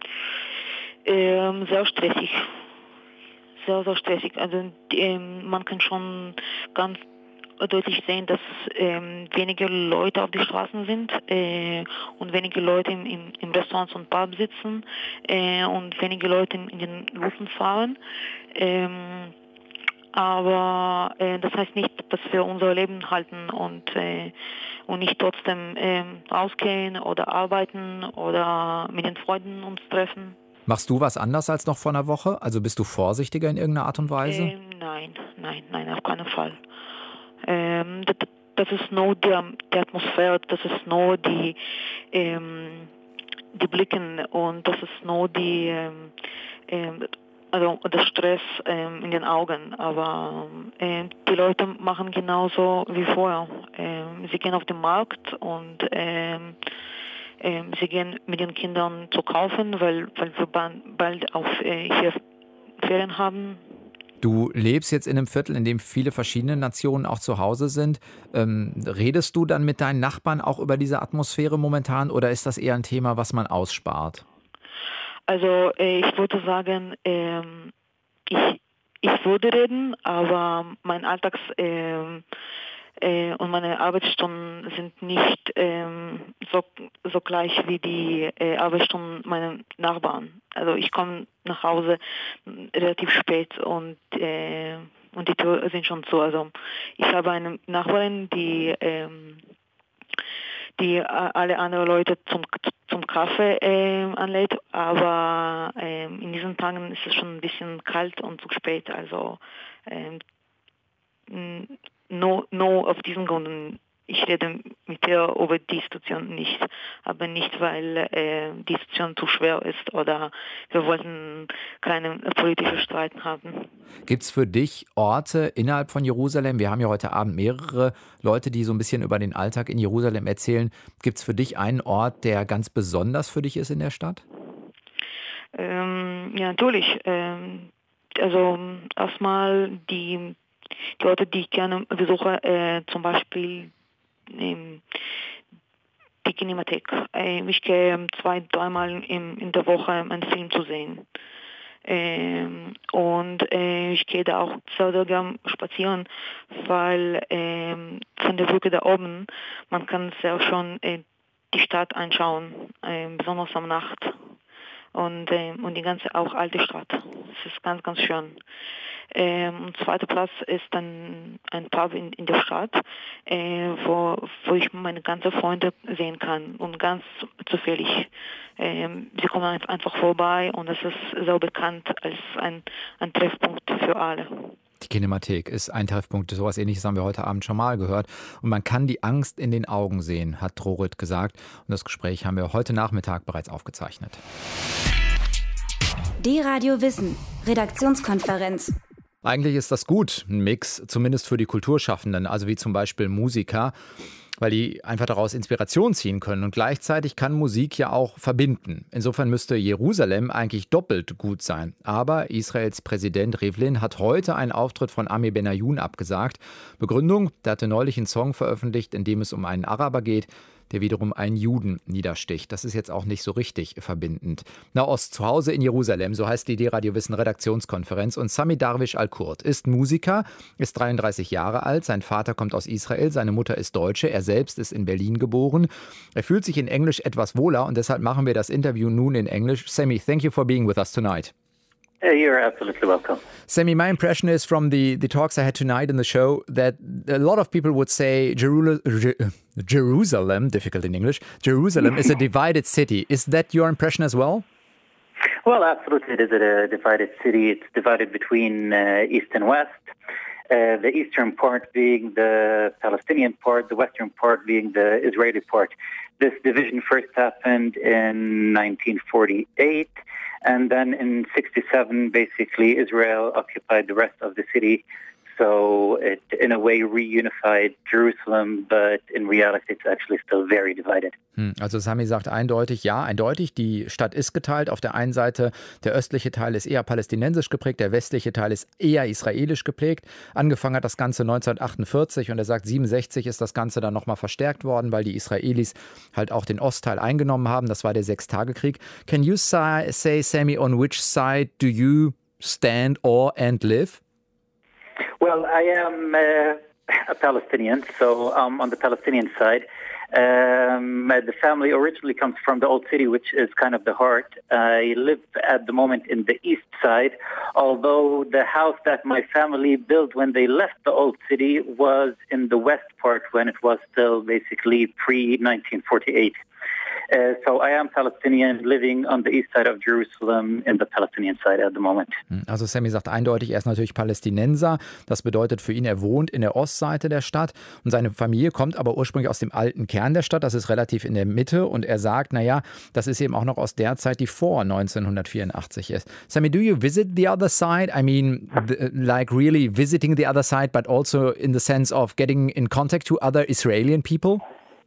Ähm, sehr stressig. Sehr, sehr stressig. Also ähm, man kann schon ganz deutlich sehen, dass ähm, weniger Leute auf den Straßen sind äh, und wenige Leute im, im, im Restaurants und Pubs sitzen äh, und wenige Leute in, in den Bussen fahren. Ähm, aber äh, das heißt nicht, dass wir unser Leben halten und, äh, und nicht trotzdem äh, rausgehen oder arbeiten oder mit den Freunden uns treffen. Machst du was anders als noch vor einer Woche? Also bist du vorsichtiger in irgendeiner Art und Weise? Ähm, nein, nein, nein, auf keinen Fall. Ähm, das, das ist nur die, die Atmosphäre, das ist nur die, ähm, die Blicken und das ist nur die, ähm, ähm, also der Stress ähm, in den Augen. Aber ähm, die Leute machen genauso wie vorher. Ähm, sie gehen auf den Markt und ähm, Sie gehen mit den Kindern zu kaufen, weil, weil wir bald auch äh, hier Ferien haben. Du lebst jetzt in einem Viertel, in dem viele verschiedene Nationen auch zu Hause sind. Ähm, redest du dann mit deinen Nachbarn auch über diese Atmosphäre momentan oder ist das eher ein Thema, was man ausspart? Also äh, ich würde sagen, ähm, ich, ich würde reden, aber mein Alltags... Ähm, und meine Arbeitsstunden sind nicht ähm, so, so gleich wie die äh, Arbeitsstunden meiner Nachbarn. Also ich komme nach Hause relativ spät und, äh, und die Tür sind schon zu. Also ich habe eine Nachbarin, die, ähm, die alle anderen Leute zum, zum Kaffee äh, anlädt, aber äh, in diesen Tagen ist es schon ein bisschen kalt und zu spät. Also äh, Nur, nur auf diesen Gründen ich rede mit ihr über die Situation nicht, aber nicht, weil äh, die Situation zu schwer ist oder wir wollten keinen politischen Streit haben. Gibt es für dich Orte innerhalb von Jerusalem? Wir haben ja heute Abend mehrere Leute, die so ein bisschen über den Alltag in Jerusalem erzählen. Gibt es für dich einen Ort, der ganz besonders für dich ist in der Stadt? Ähm, ja, natürlich. Ähm, also erstmal die, die Orte, die ich gerne besuche, äh, zum Beispiel ähm, die Kinemathek. Äh, ich gehe zwei, dreimal in, in der Woche einen Film zu sehen. Ähm, und äh, ich gehe da auch sehr, sehr gern spazieren, weil ähm, von der Brücke da oben, man kann sehr schon äh, die Stadt anschauen, äh, besonders am Nacht. Und, äh, und die ganze auch alte Stadt. Es ist ganz, ganz schön. Ähm, und zweiter Platz ist dann ein Pub in, in der Stadt, äh, wo, wo ich meine ganzen Freunde sehen kann. Und ganz zufällig. Ähm, sie kommen einfach vorbei und es ist sehr bekannt als ein, ein Treffpunkt für alle. Die Kinemathek ist ein Treffpunkt, sowas Ähnliches haben wir heute Abend schon mal gehört. Und man kann die Angst in den Augen sehen, hat Drorit gesagt. Und das Gespräch haben wir heute Nachmittag bereits aufgezeichnet. D-Radio Wissen, Redaktionskonferenz. Eigentlich ist das gut, ein Mix, zumindest für die Kulturschaffenden, also wie zum Beispiel Musiker, weil die einfach daraus Inspiration ziehen können. Und gleichzeitig kann Musik ja auch verbinden. Insofern müsste Jerusalem eigentlich doppelt gut sein. Aber Israels Präsident Rivlin hat heute einen Auftritt von Ami Benayoun abgesagt. Begründung, der hatte neulich einen Song veröffentlicht, in dem es um einen Araber geht, der wiederum einen Juden niedersticht. Das ist jetzt auch nicht so richtig verbindend. Nahost, zu Hause in Jerusalem, so heißt die D-Radio Wissen Redaktionskonferenz. Und Sami Darwish Al-Kurt ist Musiker, ist dreiunddreißig Jahre alt. Sein Vater kommt aus Israel, seine Mutter ist Deutsche. Er selbst ist in Berlin geboren. Er fühlt sich in Englisch etwas wohler und deshalb machen wir das Interview nun in Englisch. Sami, thank you for being with us tonight. You're absolutely welcome. Sami, my impression is from the, the talks I had tonight in the show that a lot of people would say Jeru- Jerusalem, difficult in English, Jerusalem is a divided city. Is that your impression as well? Well, absolutely. It is a divided city. It's divided between uh, east and west. Uh, the eastern part being the Palestinian part, the western part being the Israeli part. This division first happened in nineteen forty-eight. And then in sixty-seven, basically, Israel occupied the rest of the city. So it, in a way, reunified Jerusalem, but in reality, it's actually still very divided. Also Sami sagt eindeutig, ja, eindeutig, die Stadt ist geteilt. Auf der einen Seite, der östliche Teil ist eher palästinensisch geprägt, der westliche Teil ist eher israelisch geprägt. Angefangen hat das Ganze neunzehnhundertachtundvierzig und er sagt, siebenundsechzig ist das Ganze dann nochmal verstärkt worden, weil die Israelis halt auch den Ostteil eingenommen haben. Das war der Sechstagekrieg. Can you say, say, Sami, on which side do you stand or and live? Well, I am uh, a Palestinian, so um, on the Palestinian side. Um, the family originally comes from the Old City, which is kind of the heart. I live at the moment in the east side, although the house that my family built when they left the Old City was in the west part when it was still basically pre nineteen forty-eight. Uh, so I am Palestinian living on the east side of Jerusalem in the Palestinian side at the moment. Also Sami sagt eindeutig, er ist natürlich Palästinenser. Das bedeutet für ihn, er wohnt in der Ostseite der Stadt und seine Familie kommt aber ursprünglich aus dem alten Kern der Stadt. Das ist relativ in der Mitte und er sagt, naja, das ist eben auch noch aus der Zeit, die vor neunzehnhundertvierundachtzig ist. Sami, do you visit the other side? I mean, the, like really visiting the other side, but also in the sense of getting in contact to other Israeli people?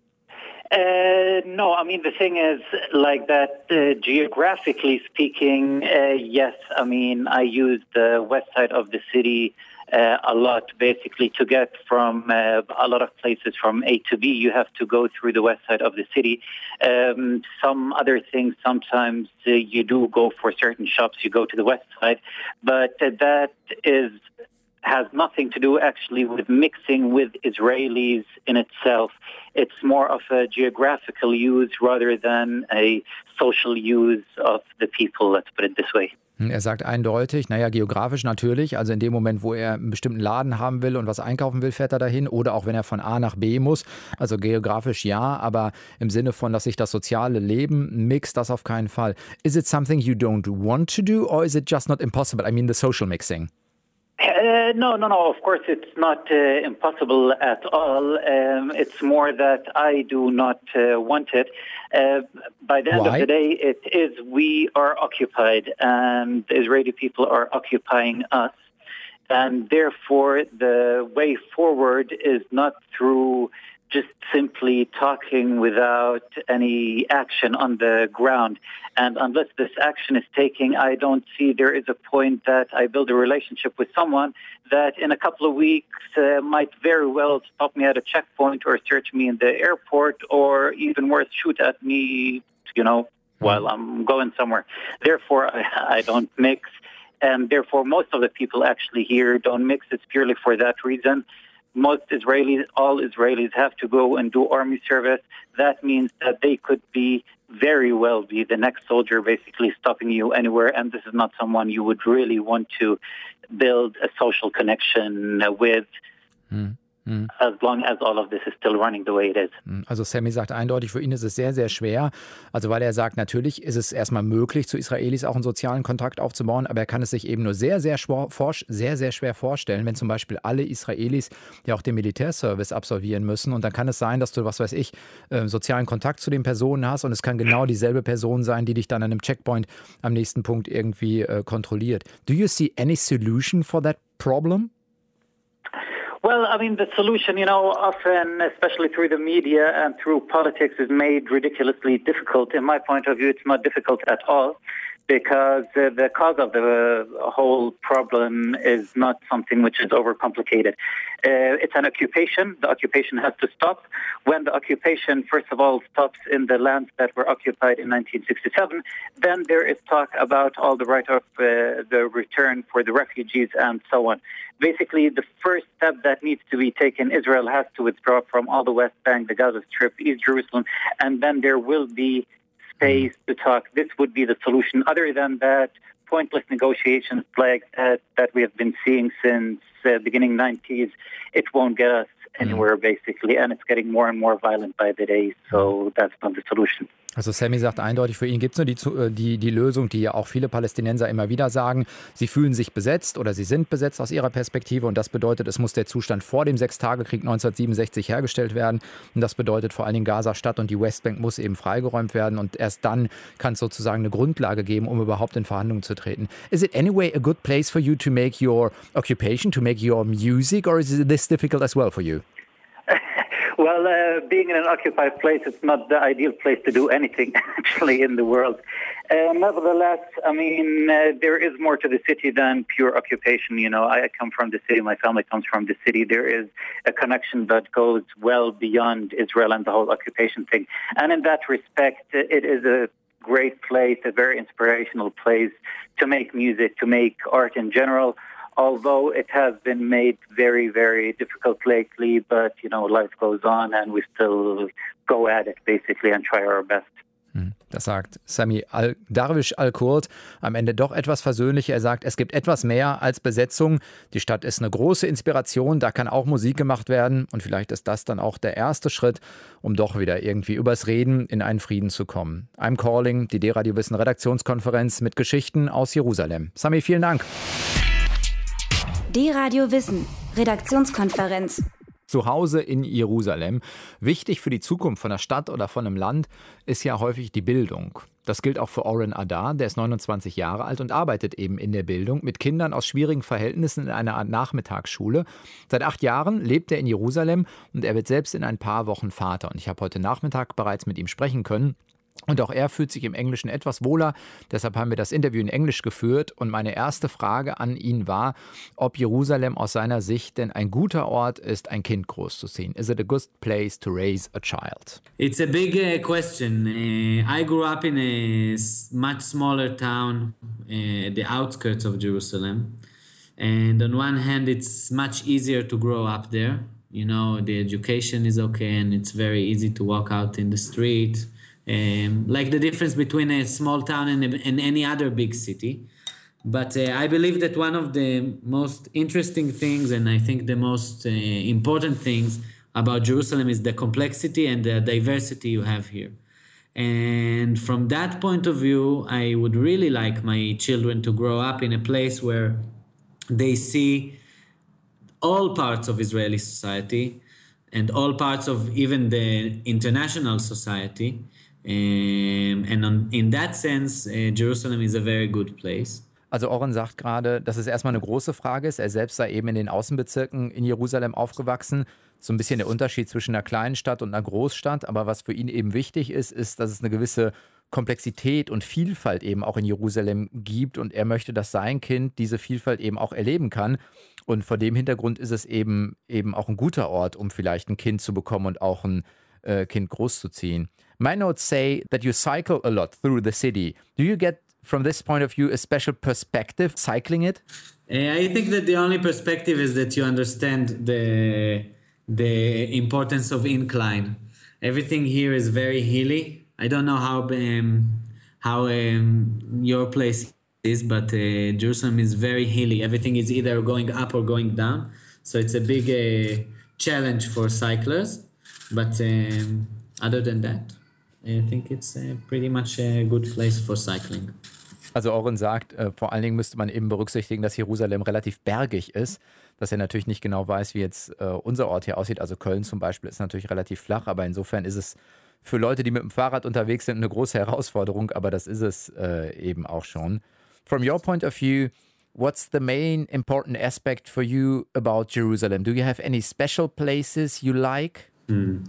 Uh, no, I mean, the thing is like that, uh, geographically speaking, uh, yes, I mean, I use the west side of the city uh, a lot, basically, to get from uh, a lot of places from A to B. You have to go through the west side of the city. Um, some other things, sometimes uh, you do go for certain shops, you go to the west side, but uh, that is has nothing to do actually with mixing with Israelis in itself. It's more of a geographical use rather than a social use of the people, let's put it this way. Er sagt eindeutig, naja, geografisch natürlich, also in dem Moment, wo er einen bestimmten Laden haben will und was einkaufen will, fährt er dahin oder auch wenn er von A nach B muss, also geografisch ja, aber im Sinne von, dass sich das soziale Leben mixt, das auf keinen Fall. Is it something you don't want to do or is it just not impossible? I mean the social mixing. Uh, no, no, no. Of course, it's not uh, impossible at all. Um, it's more that I do not uh, want it. Uh, by the end Why? of the day, it is we are occupied, and the Israeli people are occupying us. And therefore, the way forward is not through just simply talking without any action on the ground. And unless this action is taken, I don't see there is a point that I build a relationship with someone that in a couple of weeks uh, might very well stop me at a checkpoint or search me in the airport or even worse, shoot at me, you know, while I'm going somewhere. Therefore, I, I don't mix. And therefore, most of the people actually here don't mix. It's purely for that reason. Most Israelis, all Israelis have to go and do army service. That means that they could be very well be the next soldier basically stopping you anywhere. And this is not someone you would really want to build a social connection with. Mm. As long as all of this is still running the way it is. Also Sammy sagt eindeutig, für ihn ist es sehr, sehr schwer. Also weil er sagt, natürlich ist es erstmal möglich, zu Israelis auch einen sozialen Kontakt aufzubauen, aber er kann es sich eben nur sehr, sehr schwer, sehr, sehr schwer vorstellen, wenn zum Beispiel alle Israelis ja auch den Militärservice absolvieren müssen. Und dann kann es sein, dass du, was weiß ich, sozialen Kontakt zu den Personen hast und es kann genau dieselbe Person sein, die dich dann an einem Checkpoint am nächsten Punkt irgendwie äh, kontrolliert. Do you see any solution for that problem? Well, I mean, the solution, you know, often, especially through the media and through politics, is made ridiculously difficult. In my point of view, it's not difficult at all because uh, the cause of the whole problem is not something which is overcomplicated. Uh, it's an occupation. The occupation has to stop. When the occupation, first of all, stops in the lands that were occupied in nineteen sixty-seven, then there is talk about all the right of uh, the return for the refugees and so on. Basically, the first step that needs to be taken, Israel has to withdraw from all the West Bank, the Gaza Strip, East Jerusalem, and then there will be space to talk. This would be the solution. Other than that, pointless negotiations like that that we have been seeing since the uh, beginning nineties, it won't get us anywhere, basically, and it's getting more and more violent by the day, so that's not the solution. Also Sammy sagt eindeutig, für ihn gibt es nur die, die, die Lösung, die ja auch viele Palästinenser immer wieder sagen. Sie fühlen sich besetzt oder sie sind besetzt aus ihrer Perspektive und das bedeutet, es muss der Zustand vor dem Sechstagekrieg neunzehnhundertsiebenundsechzig hergestellt werden. Und das bedeutet vor allen Dingen Gaza-Stadt und die Westbank muss eben freigeräumt werden und erst dann kann es sozusagen eine Grundlage geben, um überhaupt in Verhandlungen zu treten. Is it anyway a good place for you to make your occupation, to make your music, or is this difficult as well for you? Well, uh, being in an occupied place, it's not the ideal place to do anything, actually, in the world. Uh, nevertheless, I mean, uh, there is more to the city than pure occupation. You know, I come from the city. My family comes from the city. There is a connection that goes well beyond Israel and the whole occupation thing. And in that respect, it is a great place, a very inspirational place to make music, to make art in general. Although it has been made very, very difficult lately, but, you know, life goes on and we still go at it, basically, and try our best. Das sagt Sami Al- Darwish Al-Kurd am Ende doch etwas versöhnlicher. Er sagt, es gibt etwas mehr als Besetzung. Die Stadt ist eine große Inspiration, da kann auch Musik gemacht werden. Und vielleicht ist das dann auch der erste Schritt, um doch wieder irgendwie übers Reden in einen Frieden zu kommen. I'm Calling, die D-Radio Wissen Redaktionskonferenz mit Geschichten aus Jerusalem. Sami, vielen Dank. D-Radio Wissen, Redaktionskonferenz. Zu Hause in Jerusalem. Wichtig für die Zukunft von einer Stadt oder von einem Land ist ja häufig die Bildung. Das gilt auch für Oren Adar, der ist neunundzwanzig Jahre alt und arbeitet eben in der Bildung mit Kindern aus schwierigen Verhältnissen in einer Art Nachmittagsschule. Seit acht Jahren lebt er in Jerusalem und er wird selbst in ein paar Wochen Vater. Und ich habe heute Nachmittag bereits mit ihm sprechen können. Und auch er fühlt sich im Englischen etwas wohler. Deshalb haben wir das Interview in Englisch geführt. Und meine erste Frage an ihn war, ob Jerusalem aus seiner Sicht denn ein guter Ort ist, ein Kind großzuziehen. Is it a good place to raise a child? It's a big uh, question. Uh, I grew up in a much smaller town uh, at the outskirts of Jerusalem. And on one hand, it's much easier to grow up there. You know, the education is okay and it's very easy to walk out in the street. Um, like the difference between a small town and, a, and any other big city. But uh, I believe that one of the most interesting things, and I think the most uh, important things about Jerusalem is the complexity and the diversity you have here. And from that point of view, I would really like my children to grow up in a place where they see all parts of Israeli society and all parts of even the international society. Um, and on, in that sense, uh, Jerusalem is a very good place. Also Oren sagt gerade, dass es erstmal eine große Frage ist. Er selbst sei eben in den Außenbezirken in Jerusalem aufgewachsen. So ein bisschen der Unterschied zwischen einer kleinen Stadt und einer Großstadt. Aber was für ihn eben wichtig ist, ist, dass es eine gewisse Komplexität und Vielfalt eben auch in Jerusalem gibt. Und er möchte, dass sein Kind diese Vielfalt eben auch erleben kann. Und vor dem Hintergrund ist es eben, eben auch ein guter Ort, um vielleicht ein Kind zu bekommen und auch ein äh, Kind großzuziehen. My notes say that you cycle a lot through the city. Do you get, from this point of view, a special perspective cycling it? I think that the only perspective is that you understand the the importance of incline. Everything here is very hilly. I don't know how um, how um, your place is, but uh, Jerusalem is very hilly. Everything is either going up or going down. So it's a big uh, challenge for cyclists. But um, other than that, I think it's uh, pretty much a good place for cycling. Also Oren sagt, äh, vor allen Dingen müsste man eben berücksichtigen, dass Jerusalem relativ bergig ist, dass er natürlich nicht genau weiß, wie jetzt äh, unser Ort hier aussieht. Also Köln zum Beispiel ist natürlich relativ flach, aber insofern ist es für Leute, die mit dem Fahrrad unterwegs sind, eine große Herausforderung, aber das ist es äh, eben auch schon. From your point of view, what's the main important aspect for you about Jerusalem? Do you have any special places you like? Hmm.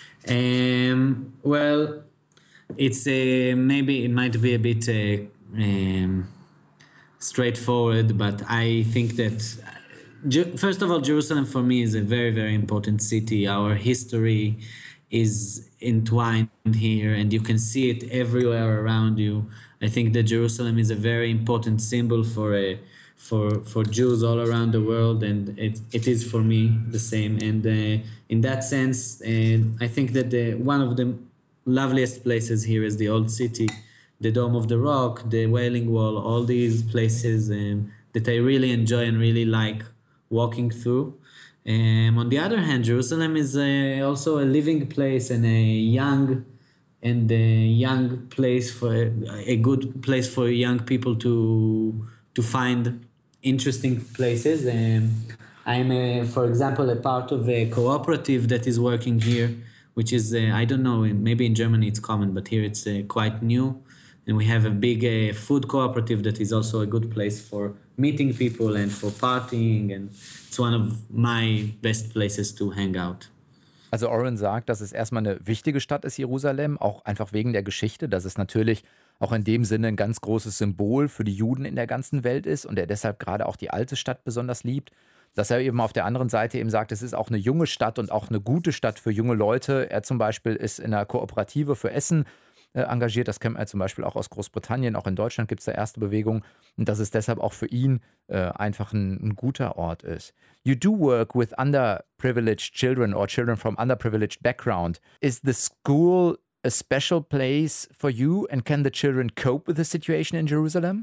Um, well, it's uh, maybe it might be a bit uh, um, straightforward, but I think that uh, first of all, Jerusalem for me is a very, very important city. Our history is entwined here, and you can see it everywhere around you. I think that Jerusalem is a very important symbol for a for for Jews all around the world, and it it is for me the same. And uh, in that sense, uh, I think that the, one of the loveliest places here is the Old City, the Dome of the Rock, the Wailing Wall, all these places um, that I really enjoy and really like walking through. Um, on the other hand, Jerusalem is uh, also a living place and a young and a young place for a good place for young people to to find interesting places. Um, I'm, a, for example, a part of a cooperative that is working here, which is, uh, I don't know, maybe in Germany it's common, but here it's uh, quite new. And we have a big uh, food cooperative that is also a good place for meeting people and for partying. And it's one of my best places to hang out. Also Oren sagt, dass es erstmal eine wichtige Stadt ist, Jerusalem, auch einfach wegen der Geschichte, dass es natürlich auch in dem Sinne ein ganz großes Symbol für die Juden in der ganzen Welt ist und er deshalb gerade auch die alte Stadt besonders liebt. Dass er eben auf der anderen Seite eben sagt, es ist auch eine junge Stadt und auch eine gute Stadt für junge Leute. Er zum Beispiel ist in einer Kooperative für Essen äh, engagiert. Das kennt man zum Beispiel auch aus Großbritannien. Auch in Deutschland gibt es da erste Bewegungen. Und dass es deshalb auch für ihn äh, einfach ein, ein guter Ort ist. You do work with underprivileged children or children from underprivileged background. Is the school a special place for you, and can the children cope with the situation in Jerusalem?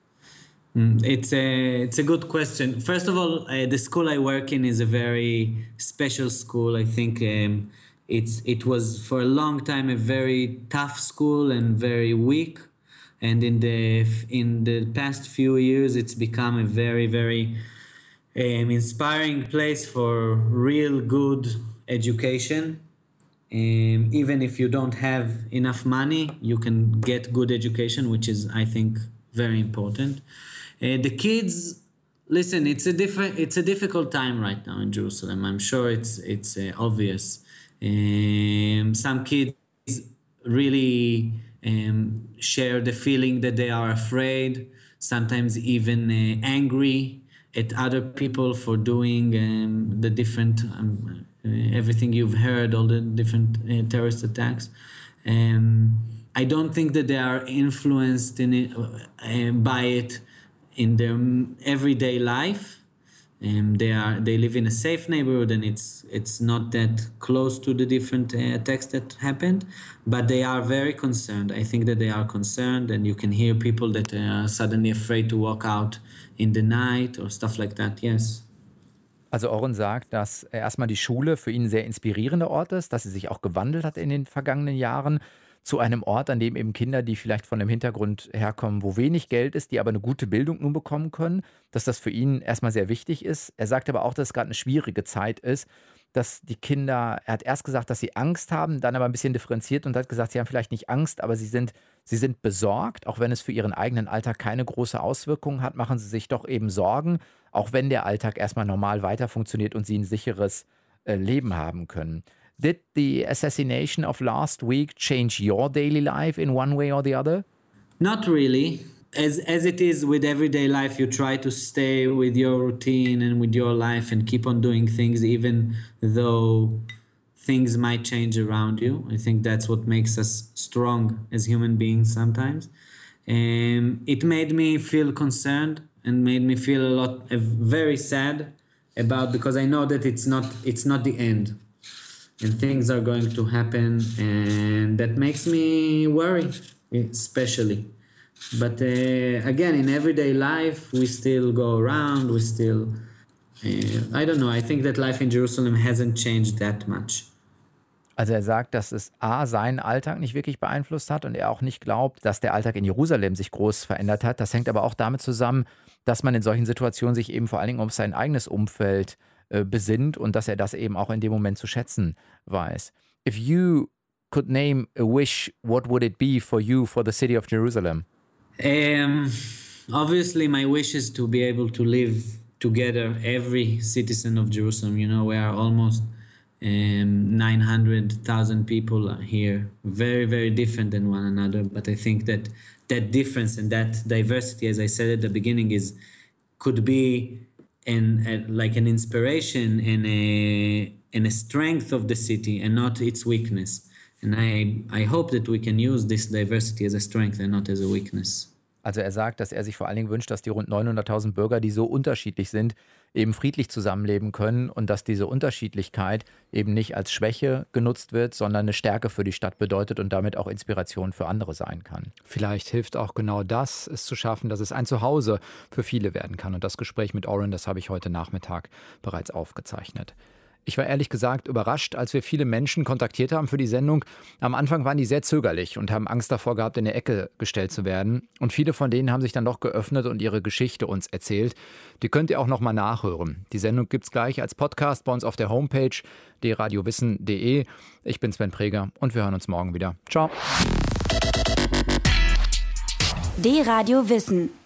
Mm, it's a it's a good question. First of all, uh, the school I work in is a very special school. I think um, it's it was for a long time a very tough school and very weak, and in the in the past few years, it's become a very very um, inspiring place for real good education. Um, even if you don't have enough money, you can get good education, which is, I think, very important. Uh, the kids, listen, it's a different, it's a difficult time right now in Jerusalem. I'm sure it's it's uh, obvious. Um, some kids really um, share the feeling that they are afraid, sometimes even uh, angry at other people for doing um, the different. Um, Uh, everything you've heard, all the different uh, terrorist attacks. Um, I don't think that they are influenced in it, uh, by it in their everyday life. Um, they are they live in a safe neighborhood, and it's it's not that close to the different uh, attacks that happened. But they are very concerned. I think that they are concerned, and you can hear people that are suddenly afraid to walk out in the night or stuff like that. Yes. Also Oren sagt, dass erstmal die Schule für ihn ein sehr inspirierender Ort ist, dass sie sich auch gewandelt hat in den vergangenen Jahren. zu einem Ort, an dem eben Kinder, die vielleicht von einem Hintergrund herkommen, wo wenig Geld ist, die aber eine gute Bildung nun bekommen können, dass das für ihn erstmal sehr wichtig ist. Er sagt aber auch, dass es gerade eine schwierige Zeit ist, dass die Kinder, er hat erst gesagt, dass sie Angst haben, dann aber ein bisschen differenziert und hat gesagt, sie haben vielleicht nicht Angst, aber sie sind, sie sind besorgt, auch wenn es für ihren eigenen Alltag keine große Auswirkungen hat, machen sie sich doch eben Sorgen, auch wenn der Alltag erstmal normal weiter funktioniert und sie ein sicheres äh, Leben haben können. Did the assassination of last week change your daily life in one way or the other? Not really. As as it is with everyday life, you try to stay with your routine and with your life and keep on doing things even though things might change around you. I think that's what makes us strong as human beings sometimes. Um, it made me feel concerned and made me feel a lot, uh, very sad about, because I know that it's not it's not the end. And things are going to happen, and that makes me worry, especially. But uh, again, in everyday life, we still go around, we still, uh, I don't know, I think that life in Jerusalem hasn't changed that much. Also er sagt, dass es A, seinen Alltag nicht wirklich beeinflusst hat und er auch nicht glaubt, dass der Alltag in Jerusalem sich groß verändert hat. Das hängt aber auch damit zusammen, dass man in solchen Situationen sich eben vor allen Dingen um sein eigenes Umfeld besinnt und dass er das eben auch in dem Moment zu schätzen weiß. If you could name a wish, what would it be for you for the city of Jerusalem? Um, obviously, my wish is to be able to live together, every citizen of Jerusalem. You know, we are almost um, nine hundred thousand people here, very, very different than one another. But I think that that difference and that diversity, as I said at the beginning, is could be and uh, like an inspiration and a and a strength of the city and not its weakness. And I I hope that we can use this diversity as a strength and not as a weakness. Also er sagt, dass er sich vor allen Dingen wünscht, dass die rund neunhunderttausend Bürger, die so unterschiedlich sind, eben friedlich zusammenleben können und dass diese Unterschiedlichkeit eben nicht als Schwäche genutzt wird, sondern eine Stärke für die Stadt bedeutet und damit auch Inspiration für andere sein kann. Vielleicht hilft auch genau das, es zu schaffen, dass es ein Zuhause für viele werden kann. Und das Gespräch mit Oren, das habe ich heute Nachmittag bereits aufgezeichnet. Ich war ehrlich gesagt überrascht, als wir viele Menschen kontaktiert haben für die Sendung. Am Anfang waren die sehr zögerlich und haben Angst davor gehabt, in eine Ecke gestellt zu werden. Und viele von denen haben sich dann doch geöffnet und ihre Geschichte uns erzählt. Die könnt ihr auch noch mal nachhören. Die Sendung gibt's gleich als Podcast bei uns auf der Homepage d radio wissen punkt de. Ich bin Sven Preger und wir hören uns morgen wieder. Ciao. D-Radio Wissen.